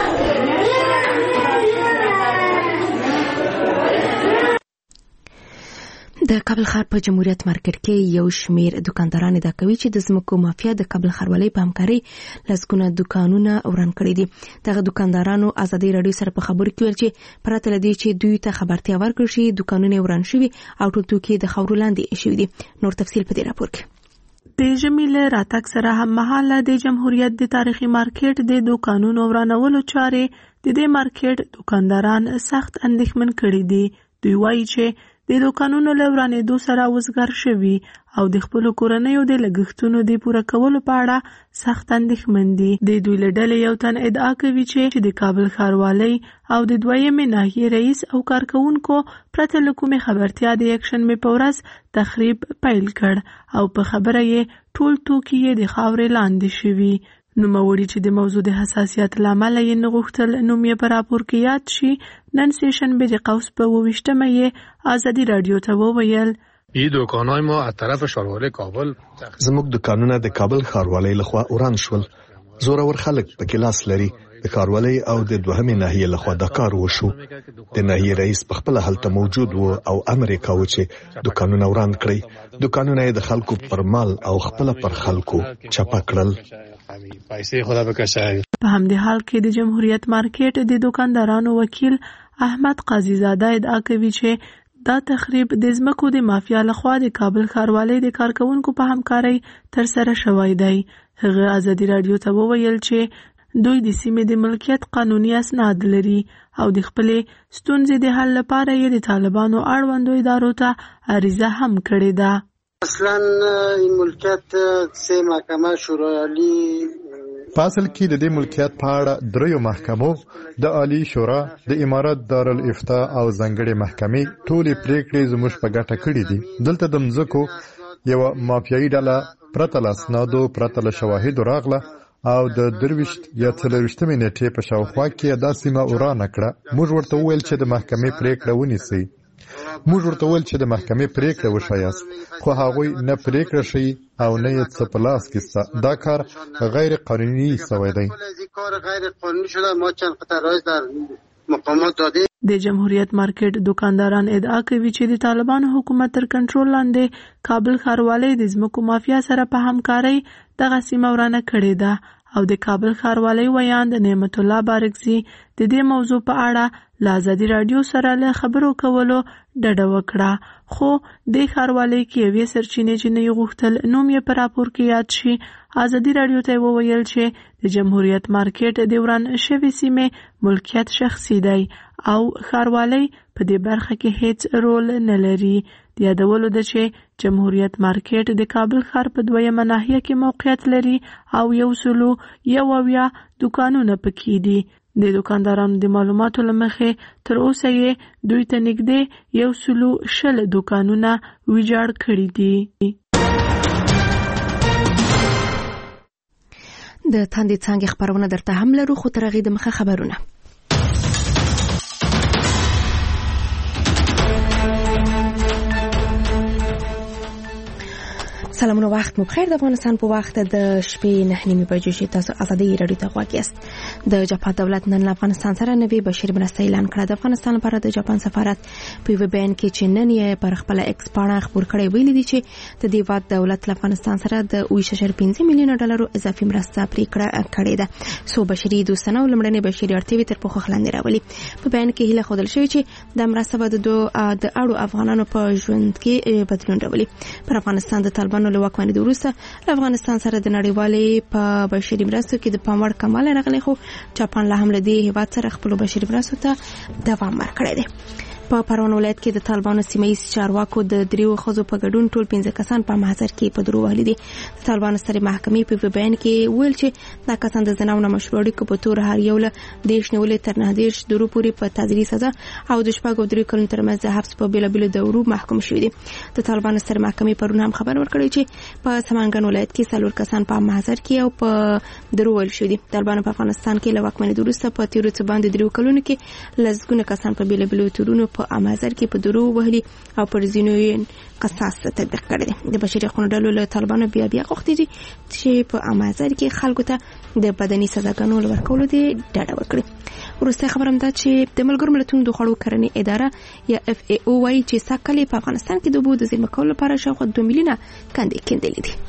د کابل ښار په جمهوریت مارکیټ کې یو شمیر دکانداران ادعا کوي چې د ځمکو مافیا د کابل ښاروالۍ په همکارۍ لسګونه دکانونه وران کړي دي. دغه دکاندارانو ازادي راډیو سره په خبرو کې ویل چې پرته له دې چې دوی ته خبرتیا ورکړل شي دکانونه وران شوي او ټول توکي د خاورو لاندې شوي دي. نور تفصیل په دې راپور کې. د ژمي له راتګ سره هم مهاله د جمهوریت د تاریخي مارکیټ د دکانونو ورانولو چارې د دې مارکیټ دکانداران سخت اندېښمن کړي دي. دوی وایي چې د دوکانونو له ورانېدو سره وزګار شوي او د خپلو کورنیو د لګښتونو د پوره کولو په اړه سخت اندېښمن دي. د دوی له ډلې یو تن ادعا کوي چې د کابل ښاروالۍ او د دویمې ناحیې رئیس او کارکوونکو پرته له کومې خبرتیا د یکشنبې په ورځ تخریب پیل کړ او په خبره یې ټول توکي یې د خاورې لاندې شوي. نوموړي چې د موضوع د حساسیت له امله یې نه غوښتل نوم یې په راپور کې یاد شي، نن سهشنبه د قوس په اوویشتمه یې ازادي راډیو ته وویل این دکان‌های ما از طرف ښاروالۍ کابل زموږ دکانونه د کابل ښاروالۍ لخوا وران شول. زورور خلک پکې لاس لري. د ښاروالۍ او د دوهمې ناحیې لخوا دا کار وشو. د ناحیې رئیس په خپله هلته موجود و او امر یې کاوه چې دکانونه وران کړئ. دکانونه یې د خلکو پر مال او خپله پر خلکو چپه کړل. په همدې حال کې د جمهوریت مارکیټ د دکاندارانو وکیل احمد قاضي زاده ادعا کوي چې دا تخریب د ځمکو د مافیا لخوا د کابل ښاروالۍ د کارکوونکو په همکارۍ ترسره شوی دی. هغه ازادي راډیو ته وویل چې دوی د سیمې د ملکیت قانوني اسناد لري او د خپلې ستونزې د حل لپاره یې د طالبانو اړوندو ادارو ته عریضه هم کړې ده. اصلا این ملکیت سه محکمه شورای په اصل کې د دې ملکیت په اړه دریو محکمو د عالی شورا، د امارت دارالافتا او ځانګړې محکمې ټولې پریکړې زموږ په ګټه کړې دي. دلته د مځکو یوه مافیایي ډله پرته له اسنادو پرته له شواهدو راغله او د درویشت یا څلرویشتمې نیټې په شاوخوا کې دا سیمه ورانه کړه. موږ ورته وویل چې د محکمې پریکړه ونیسئ. موږ ورته وویل چې د محکمې پریکړه وښایاست، خو هغوی نه پریکړه ښیي او نه یې څه په لاس کې شته. دا کار غیر قانوني سوی دی. د جمهوریت مارکیټ دکانداران ادعا کوي چې د طالبانو حکومت تر کنټرول لاندې کابل ښاروالۍ د ځمکو مافیا سره په همکارۍ دغه سیمه ورانه کړې ده او د کابل ښاروالۍ ویاند نعمت الله بارکزي د دې موضوع په اړه له ازادي راډیو سره له خبرو کولو ډډه وکړه. خو د ښاروالۍ کې یوې سرچینې چې نه یې غوښتل نوم یې په راپور کې یاد شي، ازادي راډیو ته وویل چې د جمهوریت مارکیټ د وران شوې سیمې ملکیت شخصي دی او ښاروالۍ په دې برخه کې هیڅ رول نه لري. د یادولو ده چې جمهوریت مارکیټ د کابل ښار په دویمه ناحیه کې موقعیت لري او یو سلو یو اویا دکانونه پکې دي. د دکاندارانو د معلوماتو له مخې تر اوسه یې دوی ته نږدې یو سلو شل دکانونه ویجاړ کړي دي. د تاندې څانګې خبرونه درته هم لرو، خو تر هغې دمخه خبرونه. سلامونه وخت مو بخیر. د افغانستان په وخت د شپې نه نیمې بجې شي. تاسو ازادي رادیو ته غواړئ یاست. د جاپان دولت نن له افغانستان سره نوې بشري مرسته اعلان کړه. د افغانستان لپاره د جاپان سفارت په یو بیان کې چې نن یې پر خپل ایکس پاڼه خبر کړی ویلي دی چې د دې وخت دولت له افغانستان سره د اوه اشاریه پنځه میلیونه ډالرو اضافي مرسته پریکړه کړې ده. سو بشري دوستانه او لمړنۍ بشري اړتیاوې تر پوښښ لاندې راولي. په بیان کې هیله ښودل شوې چې د مرسته به د د اړو افغانانو په ژوند کې بدلون راولي. پر افغانستان د طالبانو له واکمنۍ وروسته افغانستان سره د نړیوالې په بشري مرستو کې د پام وړ کمال راغلی، خو جاپان له هم له دې هیواد سره خپل بشري مرستو ته دوام ورکړی دی. په پروان ولایت کې د طالبانو سیمه‌ایز چارواکو د دریو ښځو په ګډون ټول پنځه کسان په محضر کې په درو وهلي دي. د طالبانو سترې محکمې په بیان کې ویل چې دا کسان د زنا او نامشروع اړیکو په تور هر یو له دېرش نیولې تر نهه دېرش درو پورې په تعزیري سزا او د شپږو درې کلونو ترمنځ د حبس په بېلابېلو دورو محکوم شوي دي. د طالبانو سترې محکمې پرون هم خبر ورکړی چې په سمنګان ولایت کې څلور کسان په محضر کې او په درو وهل شوي دي. طالبانو په افغانستان کې له واکمنۍ وروسته په تیرو څه باندې درې کلونو کې لسګونه کسان په بېلابېلو تورونو په امازر کې په درو وهلي او پر ځینو یې قصاص تطبیق کړی دی. د بشري حقوقو ډلو له طالبانو بیا بیا غوښتي دي چې په امازر کې خلکو ته د بدني سزاګانو ورکولو دي ډاډ ورکړي. وروسته خبرم ده چې د ملګرو ملتونو د خوړو کرنې اداره یا اف ای او وايي چې ساکلې په افغانستان کې د اوبو د زیرمه کولو لپاره شاوخوا دوه میلیونه کندې کیندلې دي.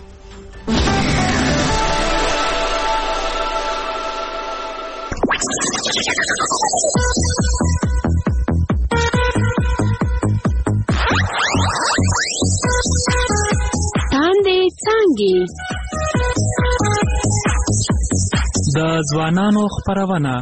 د ځوانانو خپرونه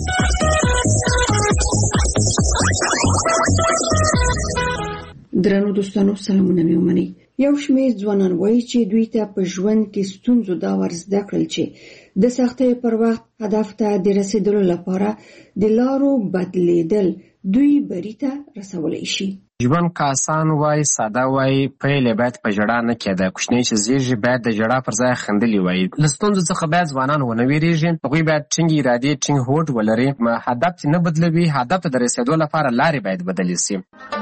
درنو دوستانو سلامونه مې ومنئ. یو شمېر ځوانان وایي چې دوی ته په ژوند کې ستونزو دا ور زده کړل چې د سختۍ پر وخت هدف ته د رسیدلو لپاره د لارو بدلیدل دوی بری ته رسولی شي. ژوند که آسان وای، ساده وای، پیل یې باید په ژړا نه کېده. کوچنی چې زیږي باید د ژړا پر ځای خندلي وای. له ستونزو څخه باید ځوانان ونه ویریږي. هغوی باید ټینګ ارادې، ټینګ هوډ ولري. هدف چې نه بدلوي، هدف ته د رسېدو لپاره لارې باید بدلې سي.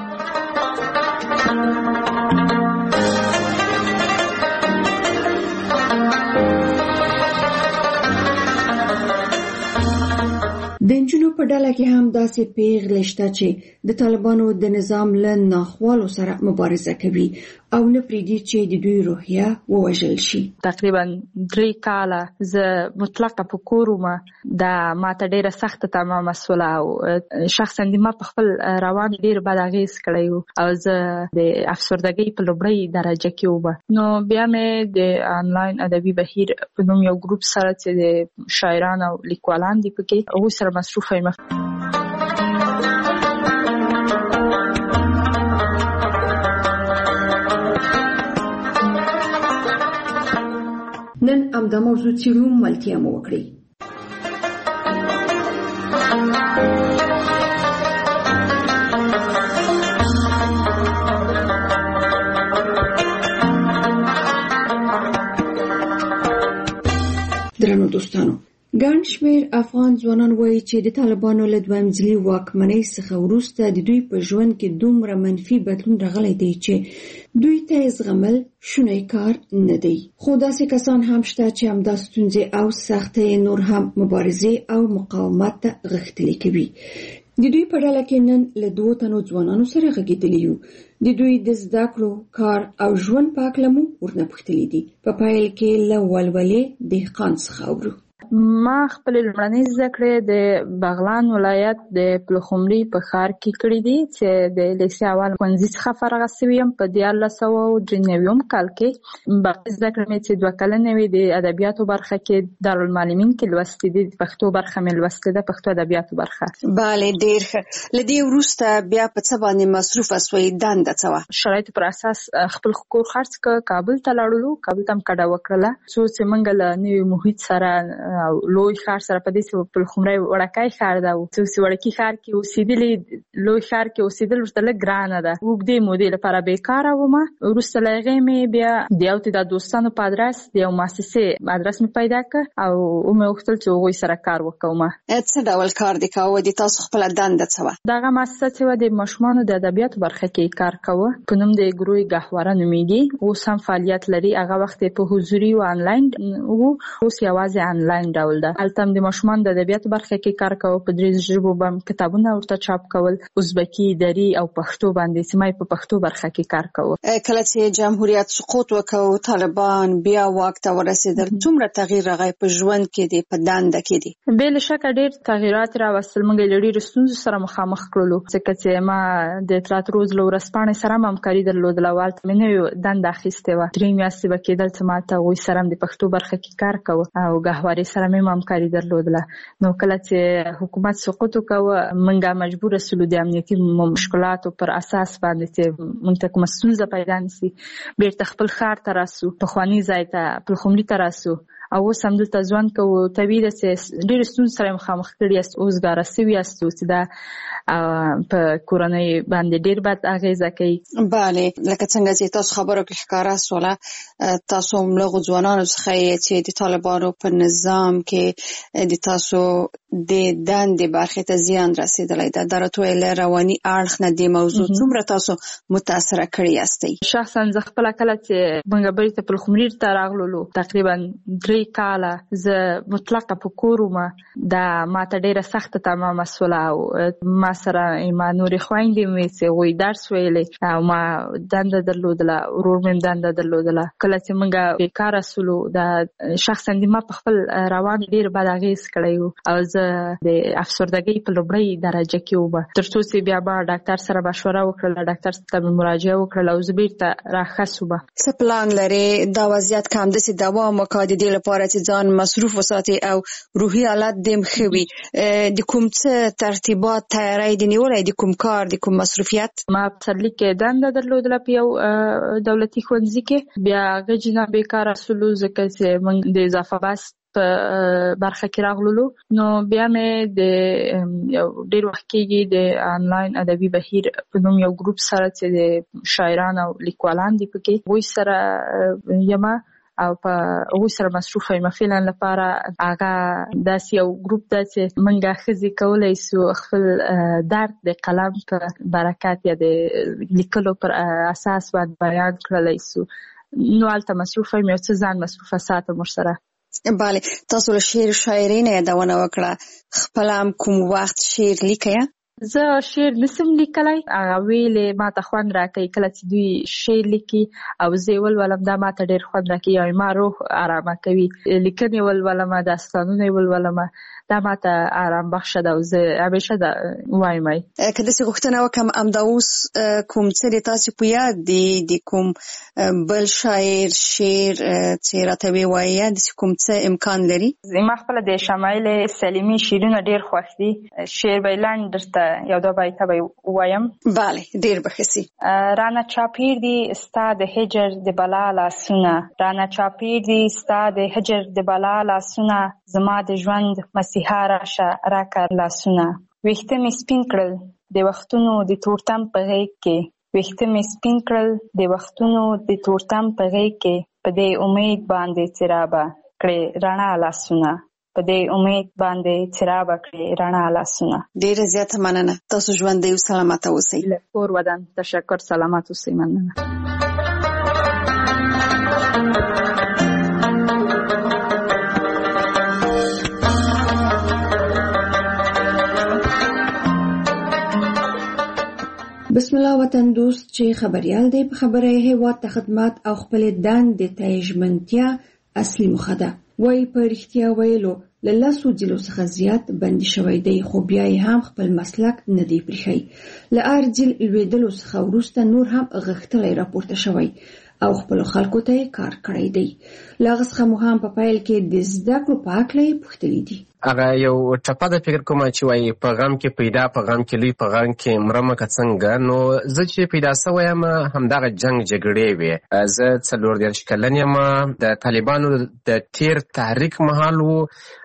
د نجونو په ډله کې هم داسې پیغلې شته چې د طالبانو د نظام له ناخوالو سره مبارزه کوي او نه پرېږدي چې د دوی روحیه ووژل شي. تقریبا درې کاله زه مطلقه په کور وم. دا ماته ډېره سخته تمامه سوله او شخصا د ما په خپل روان ډېر بد اغېز کړی و او زه د افسردګۍ په لومړۍ درجه کې وم. نو بیا مې د آنلاین ادبي بهیر په نوم یو ګروپ سره چې د شاعران او لیکوالان دي پکې هغوی سره مصروفه یم. نن همدا موضوع څېړو، ملتیا مو وکړئ. درنو دوستانو، ګڼ شمېر افغان ځوانان وایي چې د طالبانو له دویم ځلي واکمنۍ څخه وروسته د دوی په ژوند کې دومره منفي بدلون راغلی دی چې دوی ته یې زغمل شونی کار نه دی. خو داسې کسان هم شته چې همدا ستونزې او سختۍ نور هم مبارزې او مقاومت ته غښتلي کوي. د دوی په ډله کې نن له دوو تنو ځوانانو سره غږېدلي یو. د دوی د زده کړو، کار او ژوند په هکله مو ورنه پوښتلي دي. په پیل کې له ولولې دهقان څخه اورو. ما خپل لومړنۍ زده کړې د بغلان ولایت د پلخمري په ښار کې کړې دي چې د لیسې اول ښوونځي څخه فارغه شوې یم په دیارلس سوه درې نوي کال کې. باقي زده کړې مې چې دوه کلنې وې د ادبیاتو برخه کې دارالمعلمین کې لوستې دي. د پښتو برخه مې لوستې ده، پښتو ادبیاتو برخه. بله، ډېر ښه. له دې وروسته بیا په څه باندې مصروفه سوې؟ دنده څه وه؟ شرایطو پر اساس خپل کور خرڅ کړ، کابل ته لاړلو. کابل ته م کډه وکړله څو چې موږ له نوي محیط سره او لوی ښار سره په دې پلخمري وړکای ښار دا و چې وړکی ښار کې اوسېدلې لوی ښار کې اوسېدل ورته لږ ګرانه ده وګدې مودې لپاره بیکاره وم وروسته له هغې مې بیا د یو د دوستانو په ادرس د یو مؤسسې ادرس مې پیدا کړ او ومې غوښتل چې هغوی سره کار وکوم. څه ډول کار دې کوه د تاسو خپله دنده څه وه؟ دغه مؤسسه چې وه د ماشومانو د ادبیاتو برخه کې کار کوه په نوم د ګروی ګهواره نومیږي اوس هم فعالیت لري. هغه وخت په حضوري او انلاین و اوس یوازې انلاین ډول ده. هلته هم د ماشومانو د ادبیاتو برخه کې کار کوه په درې ژبو به کتابونه ورته چاپ کول ازبکي دری او پښتو باندې چې ما په پښتو برخه کې کار کوه. کله چې جمهوریت سقوط وکړ طالبان بیا واک ته ورسېدل څومره تغییر راغی په ژوند کې دی په دنده کې دی؟ بې له شکه ډېر تغیرات راوستل. موږ له ډېرو ستونزو سره مخامخ کړلو ځکه چې ما د اطلاعات روز له ورځپاڼې سره هم همکاري درلودله. هلته مې نوې دنده اخیستې وه. درې میاشتې به کېدل چې ما ته هغوی سره هم د پښتو برخه کې کار کوه او ګهوارې سره مې هم همکاري درلودله. نو کله چې حکومت سقوط وکړ موږ مجبوره سولو د امنیتي مشکلاتو پر اساس باندې چې موږ ته کومه ستونزه پیدا نه شي بېرته خپل ښار ته راسو پخواني ځای ته پلخمري ته راسو او اوس همدلته ژوند کوو. طبیعي ده چې ډېرې ستونزې سره مخامخ کړي یاست اوس ګاره سوي یاستو چې دا په کورنۍ باندې ډېر بد اغېزه کوي. بله لکه څنګه چې تاسو خبرو کې ښکاره سوله تاسو هم له هغو ځوانانو څخه یې چې د طالبانو په نظام کې د تاسو د دندې برخې ته زیان رسېدلی ده. دا راته ووایه له رواني اړخ نه دې موضوع څومره تاسو متاثره کړي یاستئ؟ شخصا زه خپله کله چې موږ بیرته پلخمري ته راغللو تقریبا درې کاله زه مطلقه په کور وم. دا ماته ډېره سخته تمامه سوله او ما سره ما نورې خویندې مې چې هغوی درس ویلی او ما دنده درلودله ورور مې هم دنده درلودله. کله چې موږ بېکاره سولو دا شخصا د ما په خپل روان ډېر بد اغېز کړی و او زه د افسردګۍ په لومړۍ درجه کې وم تر څو چې بیا ما ډاکټر سره مشوره وکړله ډاکټر ته مې مراجعه وکړله او زه بېرته راښه شومه. څه پلان لرې دا وضعیت که همداسې دوام وکړي د دې لپاره چې ځان مصروف وساتي او روحي حالت دې هم ښه وي د کوم څه ترتیبات تیاری دې نیولی د کوم کار د کوم مصروفیت؟ ما په پسرلي کې دنده درلودله په یو دولتي ښوونځي کې بیا هغه جنا بېکاره سولو ځکه چې موږ د اضافه بست په برخه کې راغللو. نو بیا مې د یو ډېر وخت کېږي د انلاین ادبي بهیر په نوم یو ګروپ سره چې د شاعران او لیکوالان دي پکې هغوی سره یم او په هغوی سره مصروفه یم. فعلا لپاره هغه داسې یو ګروپ ده چې موږ ښځې کولی سو خپل درد د قلم په برکت یا د لیکلو پر اساس باندې بیان کړلی سو. نو هلته مصروفه یم یو څه ځان مصروفه ساتم ورسره. بله تاسو له شعر شاعرۍ نه یادونه وکړه خپله هم کوم وخت شعر لیکئ؟ زه شعر نسم لیکلی. هغه ویلې ما ته خوند راکوي کله چې دوی شعر لیکي او زه یې ولولم دا ما ته ډېر خوند راکوي او ما روح ارامه کوي. لیکنې ولولم داستانونه یې ولولم دا ما ته ارام بخشه ده او زه همیشه دا وایم. که داسې غوښتنه وکړم همدا اوس کوم څه د تاسې په یاد دي د کوم بل شاعر شعر چې راته ووایه داسې کوم څه امکان لري؟ ما خپله د شمایل سلیمي شعرونه ډېر خوښ دي. شعر به یې لنډ درته یو دوه بیته به یې ووایم. بله ډېر به ښه سي. رانه چاپېر دي ستا د هجر د بلا لاسونه رانه چاپېر دي ستا د هجر د بلا لاسونه زما د ژوند مسیحا راشه راکړه لاسونه. ویښته مې سپین کړل د وختونو د تورتم په غېږ کې ویښته مې سپین کړل د وختونو د تورتم په غېږ کې په دې امید باندې چې رابه کړې رڼا لاسونه په دې امید باندې چې رابه کړې رڼا لاسونه. ډېره زیاته مننه. تاسو ژوندی او سلامته اوسئ. له کور ودان تشکر سلامت اوسئ. مننه. بسم الله وطن دوست چې خبريال دی په خبره هیواد ته خدمات او خپل دندې ته ژمنتیا اصلي مخه ده. وای په رښتیا ویلو له لسو ځلو څخه زیات بندي شوی دی خو بیا یې هم خپل مسلک نه دی پرېښی. له هر ځل لوېدلو څخه وروسته نور هم غښتلی راپورته شوی او خپلو خلکو ته یې کار کړی دی. له هغه څخه مو هم په پیل کې د زده کړو په هکله یې پوښتلي دي. هغه یو ټپه د فکر کومه چې وایي په غم کې پیدا په غم کې لوی په غم کې مرمه که څنګه. نو زه چې پیدا سوی یم همدغه جنګ جګړې وې. زه څلور دېرش کلن یم. د طالبانو د تیر تحریک مهال و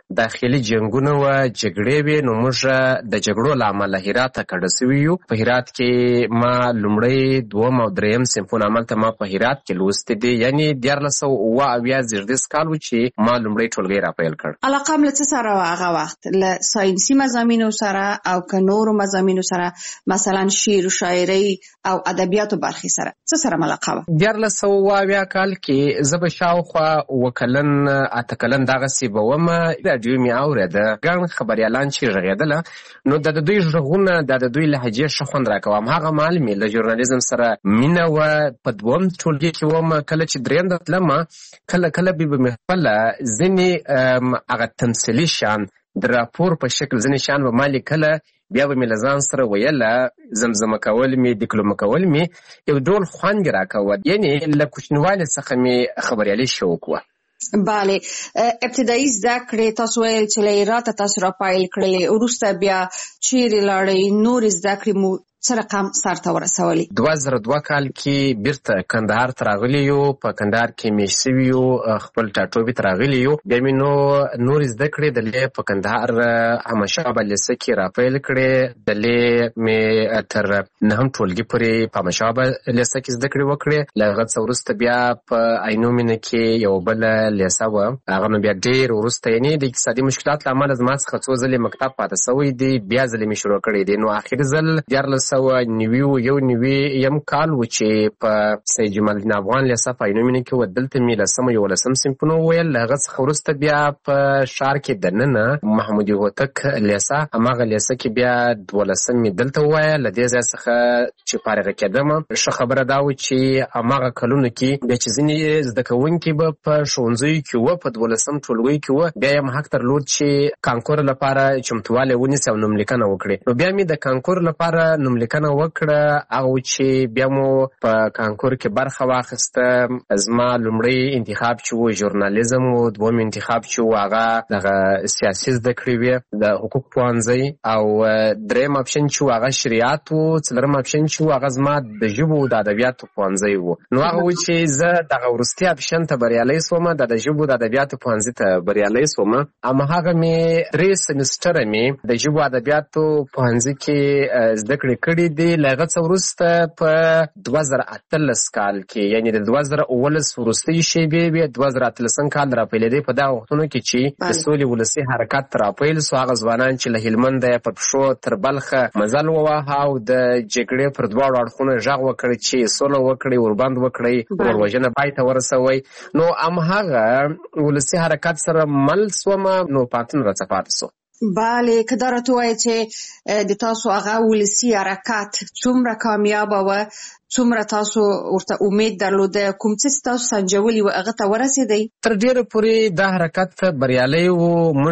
داخلي جنگونه و جګړې وي نو موږ د جګړو له امله هرات ته کډه سوي یو. په هرات کې ما لومړی دوم او دریم صنفونه هملته ما په هرات کې لوستي دي، یعنې دیارلس سوه اووه اویا زېږدیز کال و چې ما لومړی ټولګی راپیل کړ. علاقه م له څه سره وه هغه وخت؟ له ساینسي مضامینو سره او که نورو مضامینو سره، مثلا شعر و شاعرۍ او ادبیاتو برخې سره څه سره ملقه وه؟ دیارلس سوه اووه اویا کال کې زه به شاوخوا اووه کلن اته کلن دغسې به ومه. راډیو مې اورېده، ګڼ خبریالان چې غږېدله نو د دوی غږونه د د دوی لهجې ښه خوند راکوه. همهغه مهال مې له ژورنالیزم سره مینه وه. په دوم ټولګي کې ومه، کله چې درېیم ته تلمه کله کله به به مې خپله ځینې هغه تمثیلي شیان د راپور په شکل ځینې شیان به ما لیکله، بیا به مې له ځان سره ویله، زمزمه کول مې دیکلومه کول مې یو ډول خوند راکوه. یعنې له کوچنیوالي څخه مې خبریالي شوق وه. بله، ابتدایي زده کړې تاسو ویل چې له هراته تاسو راپیل کړلې، وروسته بیا چیرې لاړئ؟ نورې زده کړې مو څه رقم سر ته ورسولې؟ دوه زره دوه کال کې بیرته کندهار ته راغلي یو، په کندهار کې مېشت سوي یو، خپل ټاټوبي ته راغلي یو. بیا مې نو نورې زده کړې دلې په کندهار احمدشاه بابا لیسه کې راپیل کړې. دلې مې تر نهم ټولګي پورې په احمدشاه بابا لیسه کې زده کړې وکړې. له هغه څه وروسته بیا په عینو مینه کې یو بله لیسه وه، هغه نو بیا ډېر وروسته، یعنې د اقتصادي مشکلات له امله زما څخه څو ځلې مکتب پاته سوی دی، بیا ځلې مې شروع کړی دی. نو آخري ځل دیارلس سوه نوي یو نوي یم کال و چې په سید جمال الدین افغان لیسه په عینو مینه کې و. دلته مې لسم یولسم صنفونه وویل. له هغه څخه وروسته بیا په ښار کې دننه محمودي هوتک لیسه، هماغه لیسه کې بیا دولسم مې دلته ووایه. له دې ځای څخه چې فارغه کېدم، ښه خبره دا و چې هماغه کلونو کې بیا چې ځینې زده کوونکي به په ښوونځیو کې وه، په دولسم ټولګیو کې وه، بیا یې حق درلود چې کانکور لپاره چمتووالی ونیسي او نوملیکنه وکړي. نو بیا مې د کانکور لپاره نوملیکنه وکړه، هغه چې بیا مو په کانکور کې برخه واخیسته. زما لومړی انتخاب چې و ژورنالیزم و، دوم انتخاب چې و هغه دغه سیاسي زده کړې وې، د حقوق پوهنځی، او درېیم اپشن چې و هغه شریعت و، څلورم اپشن چې و هغه زما د ژبو د ادبیاتو پوهنځی و. نو هغه و چې زه دغه وروستي اپشن ته بریالی سوم، د ژبو د ادبیاتو پوهنځي ته بریالی سوم. هماغه مې درې سمسټره مې د ژبو ادبیاتو پوهنځي کې زده کړې کړي دي. له هغه څه وروسته په دوه زره اتلس کال کې، یعنې د دوه زره اوولس وروستۍ شېبې وې، دوه زره اتلسم کال راپیلېدی. په دغه وختونو کې چې د سولې ولسي حرکت راپیل سو، هغه ځوانان چې له هلمنده په پښو تر بلخه مزل وواهه او د جګړې پر دواړو اړخونو غږ وکړ چې سوله وکړئ، وربند وکړئ، وروژنه پای ته ورسوئ. نو همهغه ولسي حرکت سره مل سومه، نو پاتون راڅه پاتې سو. بله، که دا راته ووایې چې د تاسو هغه ولسي حرکت څومره کامیابه وه، څومره تاسو ورته امید درلوده، کوم څه تاسو سنجولي و هغه ته ورسېدئ؟ تر ډېره پورې دا حرکت بریالی و.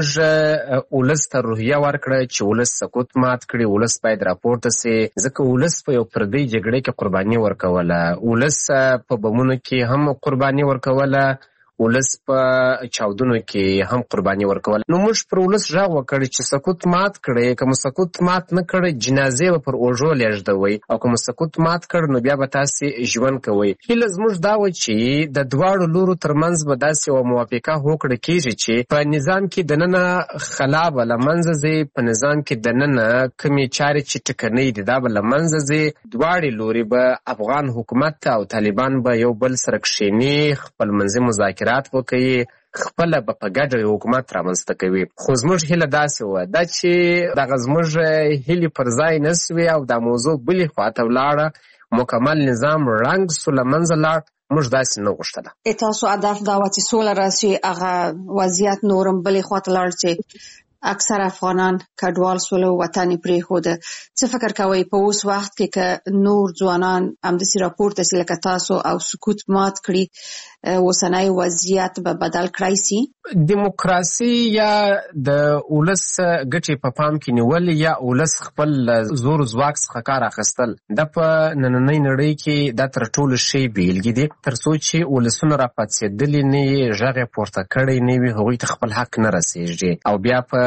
موږ ولس ته روحیه ورکړه چې ولس سقوط مات کړي، ولس باید راپورته سي، ځکه ولس په یو پردۍ جګړې کې قرباني ورکوله، ولس په بمونو کې هم قرباني ورکوله، ولس په چاودنو کې هم قرباني ورکول. نو موږ پر ولس غږ وکړ چې سقوط مات کړئ، که مو سقوط مات نه کړئ جنازې به پر اوږو لېږدوئ، او که مو سقوط مات کړ نو بیا به تاسې ژوند کوئ. هیله زموږ دا وه چې د دواړو لورو ترمنځ به داسې یوه موافقه هوکړه کېږي چې په نظام کې دننه خلا به له منځه ځي، په نظام کې دننه کومې چارې چې ټکنۍ دي دا به له منځه ځي. دواړې لورې به افغان حکومت او طالبان به یو بل سره کښېني، خپلمنځي مذاکرات وکړي، خپله به په ګډه یو حکومت رامنځته کوي. خو زموږ هیله داسې وه دا چې دغه زموږ هیلې پر ځای نه سوې او دا موضوع بلې خواته ولاړه، مکمل نظام ړنګ سو، له منځه لاړ. موږ داسې نه غوښتله. تاسو هدف دا وه چې سوله راسي، هغه وضعیت نورم بلې خواته لاړ چې اکثر افغانان کډوال سول او وطن یې پرېښوده. څه فکر کوئ په اوس وخت کې که نور ځوانان همداسې راپورته سي لکه تاسو او سکوت مات کړي، اوسنی وضعیت به بدل کړای سي؟ دیموکراسي یا د ولس ګټې په پام کې نیول یا ولس خپل زور ځواک څخه کار اخیستل، دا په نننۍ نړۍ کې دا تر ټولو ښې بیلګې دي. تر څو چې ولسونه راپاڅېدلي نه وي، غږ یې پورته کړی نه وي، هغوی ته خپل حق نه رسېږي. او بیا په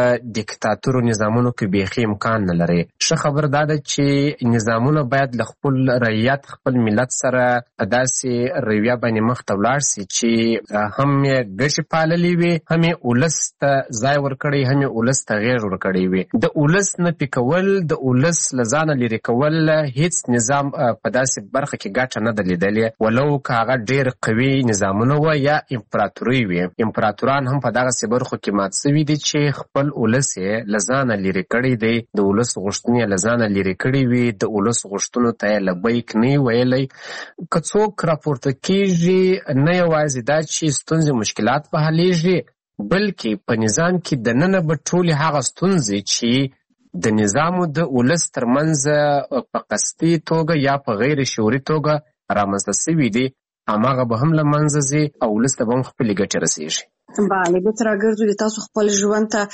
په دیکتاتورو نظامونو کې بیخي امکان نه لري. ښه خبر دا ده چې نظامونه باید له خپل رعیت خپل ملت سره په داسې رویه باندې مخ ته ولاړ سي چې هم یې ګټې پاللې وي، هم یې ولس ته ځای ورکړی، هم یې ولس ته غېږ ورکړی وي. د ولس نفي کول، د ولس له ځانه لرې کول هیڅ نظام په داسې برخه کې ګټه نه ده لیدلې، ولو که هغه ډېر قوي نظامونه وه یا امپراتورۍ وي. امپراتوران هم په دغسې برخو کې مات سوي دي چې خپل ولس یې له ځانه لرې کړی دی، د ولس غوښتنې یې له ځانه لرې کړي وي، د ولس غوښتنو ته یې لبیک نه وي ویلی. که څوک راپورته کېږي نه یوازې دا چې ستونزې مشکلات به حلیږي، بلکې په نظام کې دننه به ټولې هغه ستونزې چې د نظام د ولس ترمنځ په قصدي توګه یا په غیر شعوري توګه رامنځته سوي دي، هماغه به هم له منځه ځي او ولس ته به هم خپلې ګټې رسېږي. بله، بېرته راګرځو د تاسو خپل ژوند ته.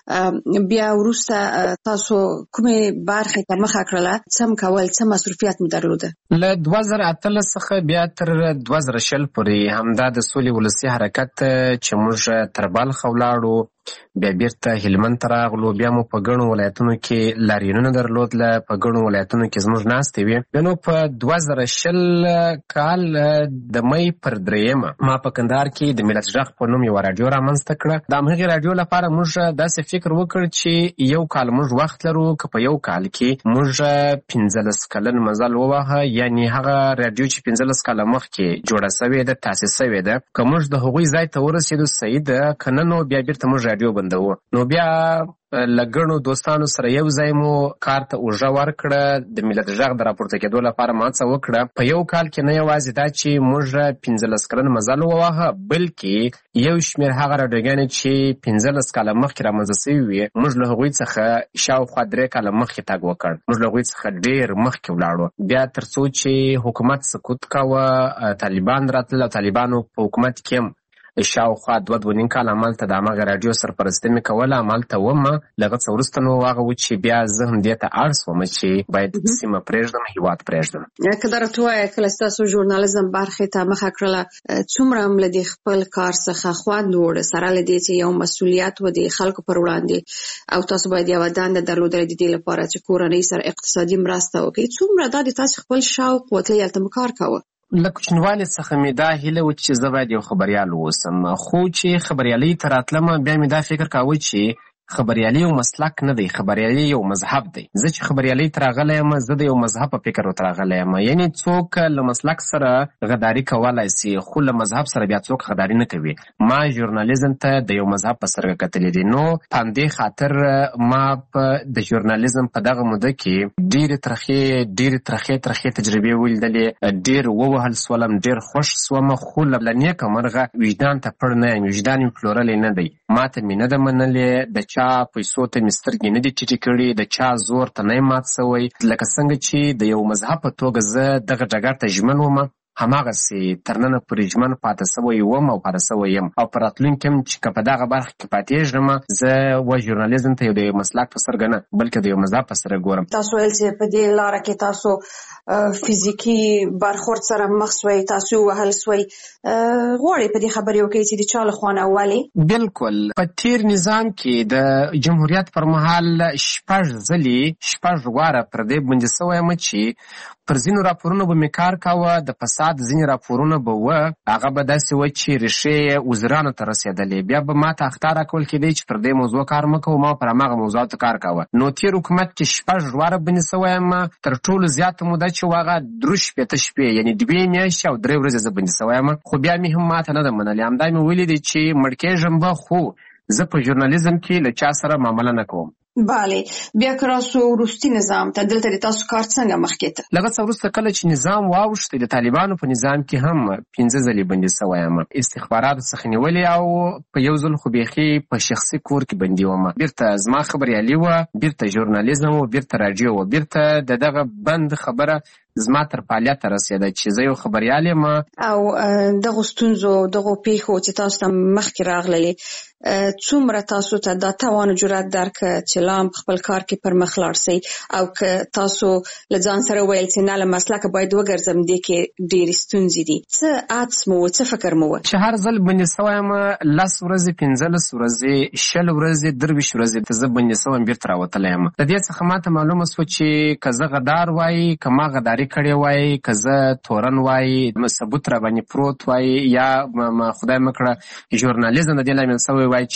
بیا وروسته تاسو کومې برخې ته مخه کړله؟ څه م کول، څه مصروفیت مو درلوده؟ له دوه زره اتلس څخه بیا تر دوه زره شل پورې همدا د سولې ولسي حرکت چې موږ تر بلخ ولاړو، بیا بیرته هلمند ته راغلو، بیا مو په ګڼو ولایتونو کې لاریونونه درلودله، په ګڼو ولایتونو کې زموږ ناستې وې. بیا نو په دوه زره شل کال د مۍ پر درېیمه ما په کندهار کې د ملت غږ په نوم یوه راډیو رامنځته کړه. د همغې راډیو لپاره موږ داسې فکر وکړ چې یو کال موږ وخت لرو، که په یو کال کې موږ پنځلس کلن مزل ووهه، یعنې هغه راډیو چې پنځلس کاله مخکې جوړه سوې ده، تاسیس سوې ده، که موږ د هغوی ځای ته ورسېدو صحیح ده، که نه نو بیا بیرته موږ راډیو بندوو. نو بیا له ګڼو دوستانو سره یو ځای مو کار ته اوږه ورکړه، د ملت غږ د راپورته کېدو لپاره ما څه وکړه. په یو کال کې نه یوازې دا چې موږ پنځلس کلن مزل وواهه، بلکې یو شمېر هغه راډیوګانې چې پنځلس کاله مخکې رامنځته سوي وي، موږ له هغوی څخه شاوخوا درې کاله مخکې تګ وکړ، موږ له هغوی څخه ډېر مخکې ولاړو. بیا تر څو چې حکومت سقوط کوه، طالبان راتلل او طالبانو په حکومت کې هم شاوخوا دوه دوه نیم کال همالته د همغه راډیو سرپرستي مې کوله، همالته ومه. له هغه څه وروسته نو هغه و چې بیا زه هم دې ته اړ سومه چې باید سیمه پرېږدم، هېواد پرېږدم. که دا راته ووایه، کله چې تاسو ژورنالیزم برخې ته مخه کړله، څومره هم له دې خپل کار څخه خوند وړه، سره له دې چې یو مسؤلیت و د خلکو پر وړاندې او تاسو باید یوه دنده درلودلې د دې لپاره چې کورنۍ سره اقتصادي مرسته وکړي، څومره دا د تاسو خپل شوق و تلې هلته مو کار کوه؟ له کوچنیوالي څخه مې دا هیله وه چې زه باید یو خبریال واوسم، خو چې خبریالۍ ته راتلم بیا مې دا فکر کاوه چې خبریالي یو مسلک نه دی، خبریالي یو مذهب دی. زه چې خبریالۍ ته راغلی یم، زه د یو مذهب په فکر ورته راغلی یم. یعنې څوک له مسلک سره غداري کولی سي، خو له مذهب سره بیا څوک غداري نه کوي. ما ژورنالیزم ته د یو مذهب په سترګه کتلې دي، نو په همدې خاطر ما په د ژورنالیزم په دغه موده کې ډېرې ترخې ډېرې ترخې ترخې تجربې ولیدلې، ډېر ووهل سولم، ډېر خوښ سوم، خو له نیکه مرغه وجدان ته پړ نه یم، وجدان مې پلورلی نه دی، ما ته مې نه ده منلې، د چا پیسو ته مې سترګې نه دي ټیټې کړي، د چا زور ته نه یم مات سوی. لکه څنګه چې د یو مذهب په توګه زه دغه ډګر ته ژمن وم، هماغسې تر ننه پورې ژمن پاته سوی وم او پاته سوی یم، او په راتلونکي هم چې که په دغه برخه کې پاتېږم، زه و ژورنالیزم ته یو د یو مسلک په سترګه نه، بلکې د یو مذهب په سترګه ګورم. تاسو ویل چې په دې لاره کې تاسو فزیکي برخورد سره مخ سوی، تاسو وهل سوی، غواړئ په دې خبرې وکړئ چې د چا له خوا نه ولې؟ بلکل، په تیر نظام کې د جمهوریت پر مهال شپږ ځلې شپږ واره پر دې بندي سوی یم چې پر ځینو راپورونو به مې کار کاوه، د فساد ځینې راپورونه به وه، هغه به داسې وه چې ریښې یې وزیرانو ته رسېدلې، بیا به ما ته اخطار راکول کېدی چې پر دې موضوع کار مه کوو، ما پر هماغه موضوعاتو کار کاوه. نو تیر حکومت کې شپږ واره بندي سوی یم، تر ټولو زیاته موده چې و هغه درې شپېته شپې، یعنې دوې میاشتې او درې ورځې زه بندي سوی یم، خو بیا مې هم ما ته نه ده منلې. همدا مې ولیدې چې مړ کېږم به، خو زه په ژورنالیزم کې له چا سره معامله نه کوم. بله، بیا که راسو وروستي نظام ته، دلته د تاسو کار څنګه مخکې ته؟ له هغه څه وروسته کله چې نظام واوښتی، د طالبانو په نظام کې هم پنځه ځلې بندي سوی یم، استخباراتو څخه نیولې، او په یو ځل خو بیخي په شخصي کور کې بندي وم. بیرته زما خبریالي وه، بیرته ژورنالیزم وه، بیرته راډیو وه، بیرته د دغه بند خبره زما تر فعالیت رسېده چې زه یو خبریال یم. او دغو ستونزو، دغو پیښو چې تاسو ته مخکې راغللې، څومره تاسو ته دا توان او جرأت درکړ چې لا هم خپل کار کې پر مخ لاړ سئ او که تاسو له ځان سره ویل چې نه له مسلکه باید وګرځم دې کې ډېرې ستونزې دي څه عادس مو څه فکر مو چې هر ځل بندي سوی یم لس ورځې پنځلس ورځې شل ورځې درویشت ورځې ته زه بندي سوی یم بیرته راوتلی یم. د دې څخه ماته معلومه سوه چې که زه غدار وایي که ما غداري کړې وایي که زه تورن وایي ثبوت راباندې پروت وایي یا خدای مه کړه ژورنالیزم د دې لامل سوی وایي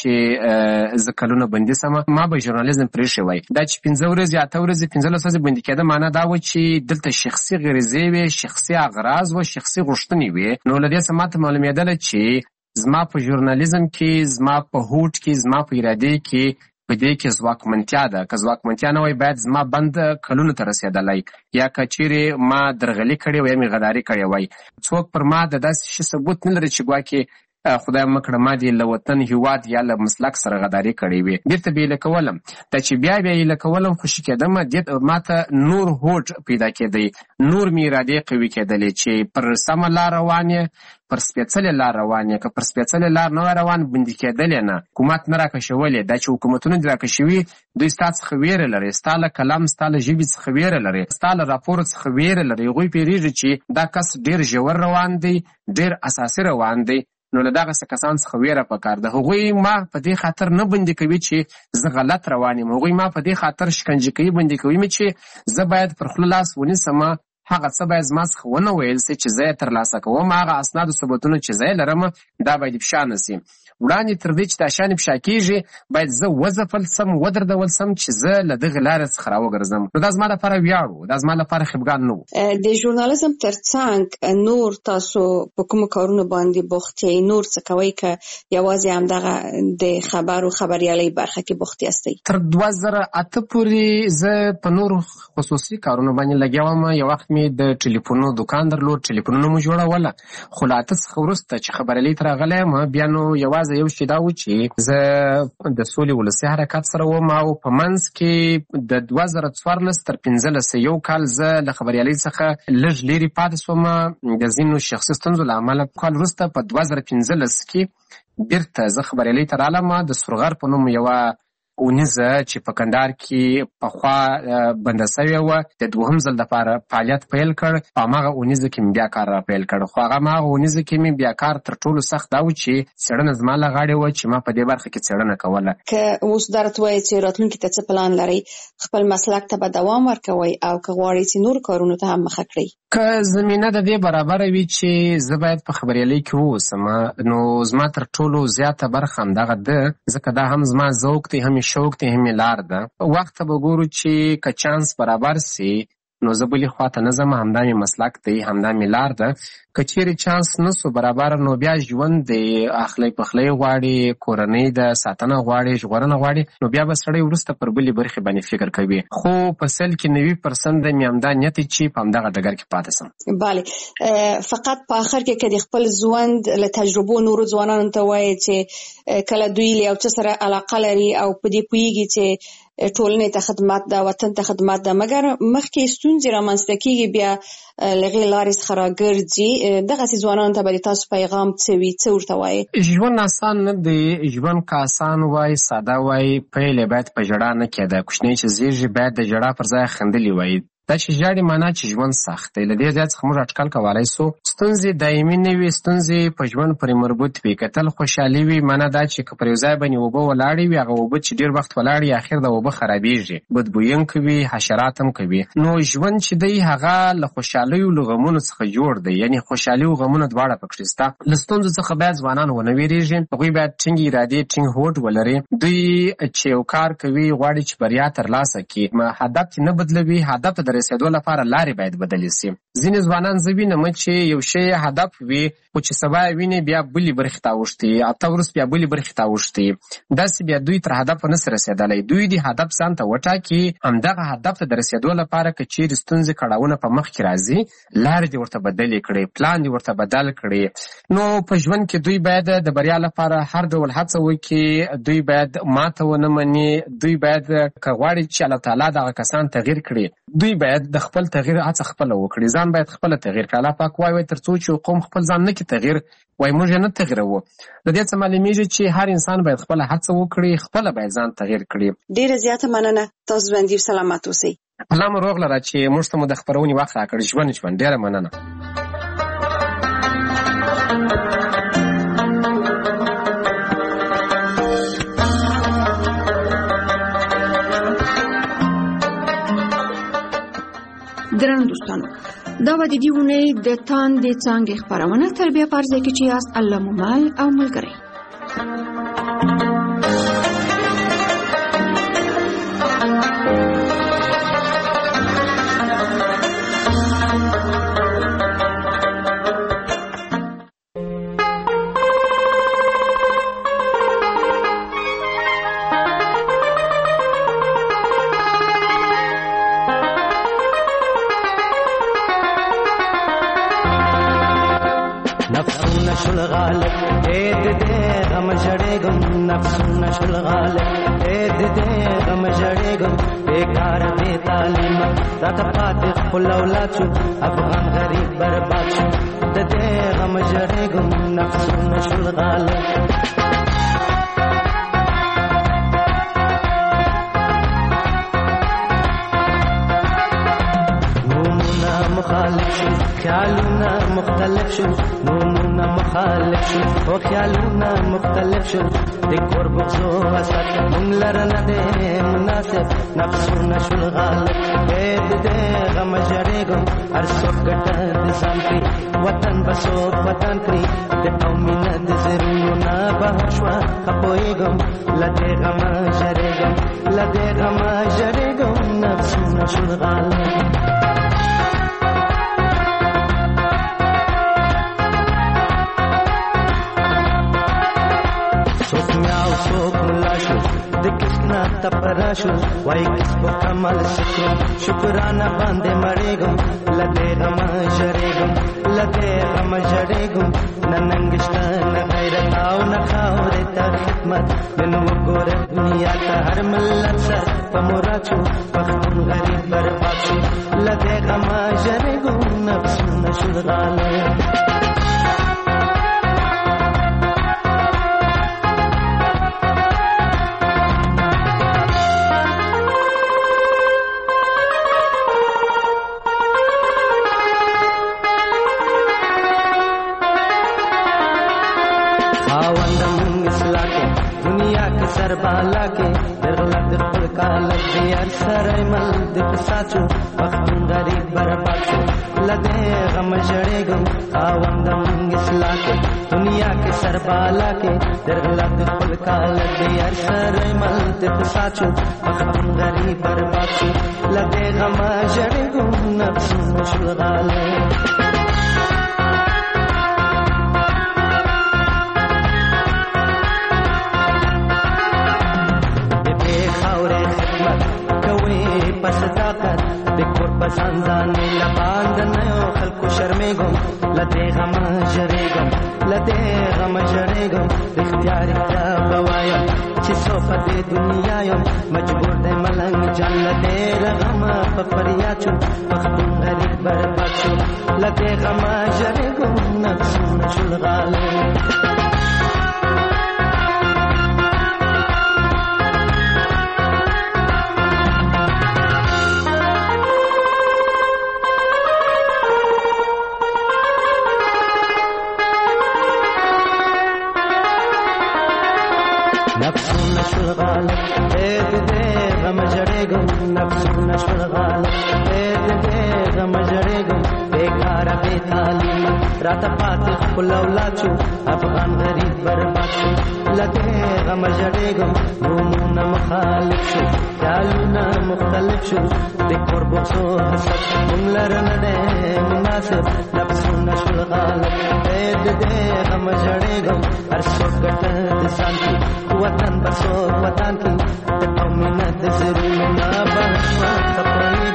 چې زه کلونه بندي سمه ما به ژورنالیزم پرېښی وایي. دا چې پنځه ورځې اته ورځې پنځلس ورځې بندي کېده معنا دا وه چې دلته شخصي غریزې وې شخصي اغراض و شخصي غوښتنې وې. نو له دې څخه ماته معلومېدله چې زما په ژورنالیزم کې زما په هوډ کې زما په ارادې کې په دې کې ځواکمنتیا ده. که ځواکمنتیا نه وای باید زما بند کلونو ته رسېدلی یا که چیرې ما درغلي کړې وای یا مې غداري کړې وای. څوک پر ما د داسې شي ثبوت نه لري چې ګواکې خدای مه کړه ما دې له وطن هېواد یا له مسلک سره غداري کړې وي. بېرته به یې لکولم دا چې بیا بیا یې لکولم خوشي کېدم دې ما ته نور هوډ پیدا کېدی نور مې ارادې قوي کېدلې چې پر سمه لار روان یې پر سپېڅلې لار روان یې که پر سپېڅلې لار نه وای روان بندي کېدلې نه حکومت نه راکشولې. دا چې حکومتونه دې راکشوي دوی ستا څخه ویره لري ستا له کلام ستا له ژبې څخه ویره لري ستا له راپورو څخه ویره لري. هغوی پوهېږي چې دا کس ډېر ژور روان دی ډېر اساسي روان دی. نو له دغسې کسان څخه ویره پکار ده. هغوی ما په دې خاطر نه بندي کوي چې زه غلط روان یم. هغوی ما په دې خاطر شکنجه کوي بندي کوي مې چې زه باید پر خوله لاس ونیسم هغه څه باید زما څخه ونه ویل سي چې زه یې ترلاسه کوم هغه اسناد او ثبوتونه چې زه یې لرم دا باید افشا نه سي. وړاندې تر دې چې دا شیان افشا کېږي باید زه وځپل سم ودردول سم چې زه له دغې لارې څخه راوګرځم. نو دا زما لپاره ویاړ و دا زما لپاره خفګان نه و. د ژورنالیزم تر څنګ نور تاسو په کومو کارونو باندې بوخت یې نور څه کوئ که یوازې همدغه د خبر او خبریالۍ برخه کې بوخت یاستئ؟ تر دوه زره اته پورې زه په نورو خصوصي کارونو باندې لګیا وم. یو وخت مې د ټلیفونونو دوکان درلود ټلیفونونه مو جوړوله خو له اته څخه وروسته چې خبریالۍ ته راغلی یم بیا نو یوازې یو شی دا و چې زه د سولې ولسي حرکت سره وم او په منځ کې د دوه زره څوارلس تر پنځلس یو کال زه له خبریالۍ څخه لږ لرې پاتې شوم د ځینو شخصي ستونزو له امله. کال وروسته په دوه زره پنځلس کې بیرته زه خبریالۍ ته رالم د سورغر په نوم یوه اونیزه چې په کندهار کې پخوا بنده سوې وه د دوهم ځل دپاره فعالیت پیل کړ. په هماغه اونیزه کې مې بیا کار را پیل کړ خو هغه هماغه اونیزه کې مې بیا کار تر ټولو سخت دا و چې څېړنه زما له غاړې وه چې ما په دې برخه کې څېړنه کوله. که اوس درته وایي چې راتلونکي ته څه پلان لرئ خپل مسلک ته به دوام ورکوئ او که غواړئ چې نور کارونو ته هم مخه کړئ که زمینه د دې برابره وي چې زه باید په خبریالۍ کې واوسم نو زما تر ټولو زیاته برخه همدغه ده ځکه دا هم زما ذوق دی هم شوق دی هم لار ده. وخت ته به ګورو چې که چانس برابر سي نو زه بلې خواته نه ځم همدا مې مسلک دی همدا مې لار ده. که چیرې چانس نه سو برابر نو بیا ژوند دی اخلی پخلی غواړي کورنۍ د ساتنه غواړي ژغورنه غواړي نو بیا به سړی وروسته پر بلې برخې باندې فکر کوي. خو په سل کې نوي پرسنټ د مې همدا نیت چې په همدغه ډګر کې پاتې سم. بله فقط په آخر کې که د خپل ژوند له تجربو نورو ځوانانو ته وایي چې کله دوی له یو څه سره علاقه لري او په دې پوهېږي چې ټولنې ته خدمت ده وطن ته خدمت ده مګر مخکې ستونزې رامنځته کېږي بیا له هغې لارې څخه راګرځي دغسې ځوانانو ته به د تاسو پیغام څه وي څه ورته وایي؟ ژوند آسان نه دی. ژوند که آسان وای ساده وای پیل یې باید په ژړا نه کېده. کوچنی چې زیږي باید د ژړا پر ځای خندلي وای. دا چې ژاړي معنا چې ژوند سخت دی. له دې ځای څخه موږ اټکل کولی سو ستونزې دایمي نه وي ستونزې په ژوند پورې مربوط وي. که تل خوشحالي وي معنا دا چې که پر یو ځای باندې اوبه ولاړې وي هغه اوبه چې ډېر وخت ولاړې اخر د اوبه خرابېږي بدبویونکې وي حشرات هم کوي. نو ژوند چې دی هغه له خوشحالیو له غمونو څخه جوړ دی یعنې خوشحالي او غمونه دواړه پکښې شته. له ستونزو څخه باید ځوانان ونه ویرېږي. هغوی باید ټینګې ارادې ټینګ هوډ ولري. دوی چې یو کار کوي غواړي چې بریا ترلاسه کړي هدف چې نه بدلوي هدف ته د رسېدو لپاره لارې باید بدلې سي. ځینې ځوانان زه وینم چې یو شی هدف وي خو چې سبا یې ویني بیا بلې برخې ته اوښتي هفته وروسته بیا بلې برخې ته اوښتي. داسې بیا دوی تر هدف نه سي رسېدلی. دوی د هدف ځان ته وټاکي همدغه هدف ته د رسېدو لپاره که چیرې ستونزې کړاوونه په مخ کې راځي لارې دې ورته بدلې کړي پلان دې ورته بدل کړي. نو په ژوند کې دوی باید د بریا لپاره هر ډول هڅه وکړي. دوی باید ماته ونه مني. دوی باید که غواړي چې الله تعالی دغه کسان تغییر کړي دوی باید د خپل تغییر هڅه خپله وکړي. ځان باید خپل تغییر کړي. الله پاک وایي ترڅو چې قوم خپل ځان نه کړي تغییر وای موږ نه تغییرو. د دې څه معلومیږي چې هر انسان باید خپل هڅه وکړي، خپل باید ځان تغییر کړي. ډیره زیاته مننه. تاسو باندې سلامات اوسئ. الله مو روغ لره چې موږ ته مو د خبرونې وخت راکړ. ژوند ژوند ډیره مننه. درنو دوستانو، دا به د دې اونۍ د تاندې څانګې خپرونه تر بیا په ځای کې چې یاست الله مو مل او ملګری. افغان غریب برباد شو د دې غم ژړېږم نفسونه شول غالب. نومونه مخالف شو خیالونه مختلف شو، نومونه مخالف شو او خیالونه مختلف شو. د کور بغزو وسط مونږ لره نه دی مناسب نفسونه شول غالب. د دې غم ژړېږم هر څوک ګټه د ځان کړي، وطن به څوک وطن کړي. د قومینه د زرونو نه بهر شوه ښه پوهېږم له دې غمه ژړېږم له دې غمه ژړېږم نفسونه شول غالب. تپرا شو وای کس په کمال شکر شکرانه باندې مړېږم له دې غمه ژړېږم له دې غمه ژړېږم. نه ننګ شته نه غیرت او نه خاورې ته خدمت. نن وګوره دنیا ته هر ملت سر په مراد شو، پښتون غریب برباد شو له دې غمه ژړېږم نفسونه شول غالب. بالا کې درغلط خپل کالک دی هر سره مل د پساچو پښتون غریب برباد شو له دې غم ژړېږم. خاوندم اصلاح کې دنیا کې سر بالا کې درغلط خپل کالک دی هر سره مل د پساچو پښتون غریب برباد شو له دې غم ژړېږم نفسونه شول غالب. صداقت د کور په ځان ځانې لباند نه یو خلکو شرمېږم له دې غمه ژړېږم له دې غمه ژړېږم. رښتیا رښتیا به وایم چې څو په دې دنیا یم مجبور دی ملنګ جان له دې غمه په فریاد شو پښتون غریب برباد شو له دې غمه ژړېږم نفسونه شول غالب. نفسونه شول غالب دې دې غم ژړېږم نفسونه شول غالب دې دې غم ژړېږم. بیکاره بې تعلیمه راته پاتې خپل اولاد شو افغان غریب برباد شو له دې غم ژړېږم. نومونه مخالف شو خیالونه مختلف شو د کور بغزو حسد مونږ لره نه دی مناسب نفسونه شول غالب. دې دې غم ژړېږم هر څوک ګټه د ځان کړي، وطن به څوک وطن کړي. د قومینه د زرونو نه بهر شوه ښه پوهېږم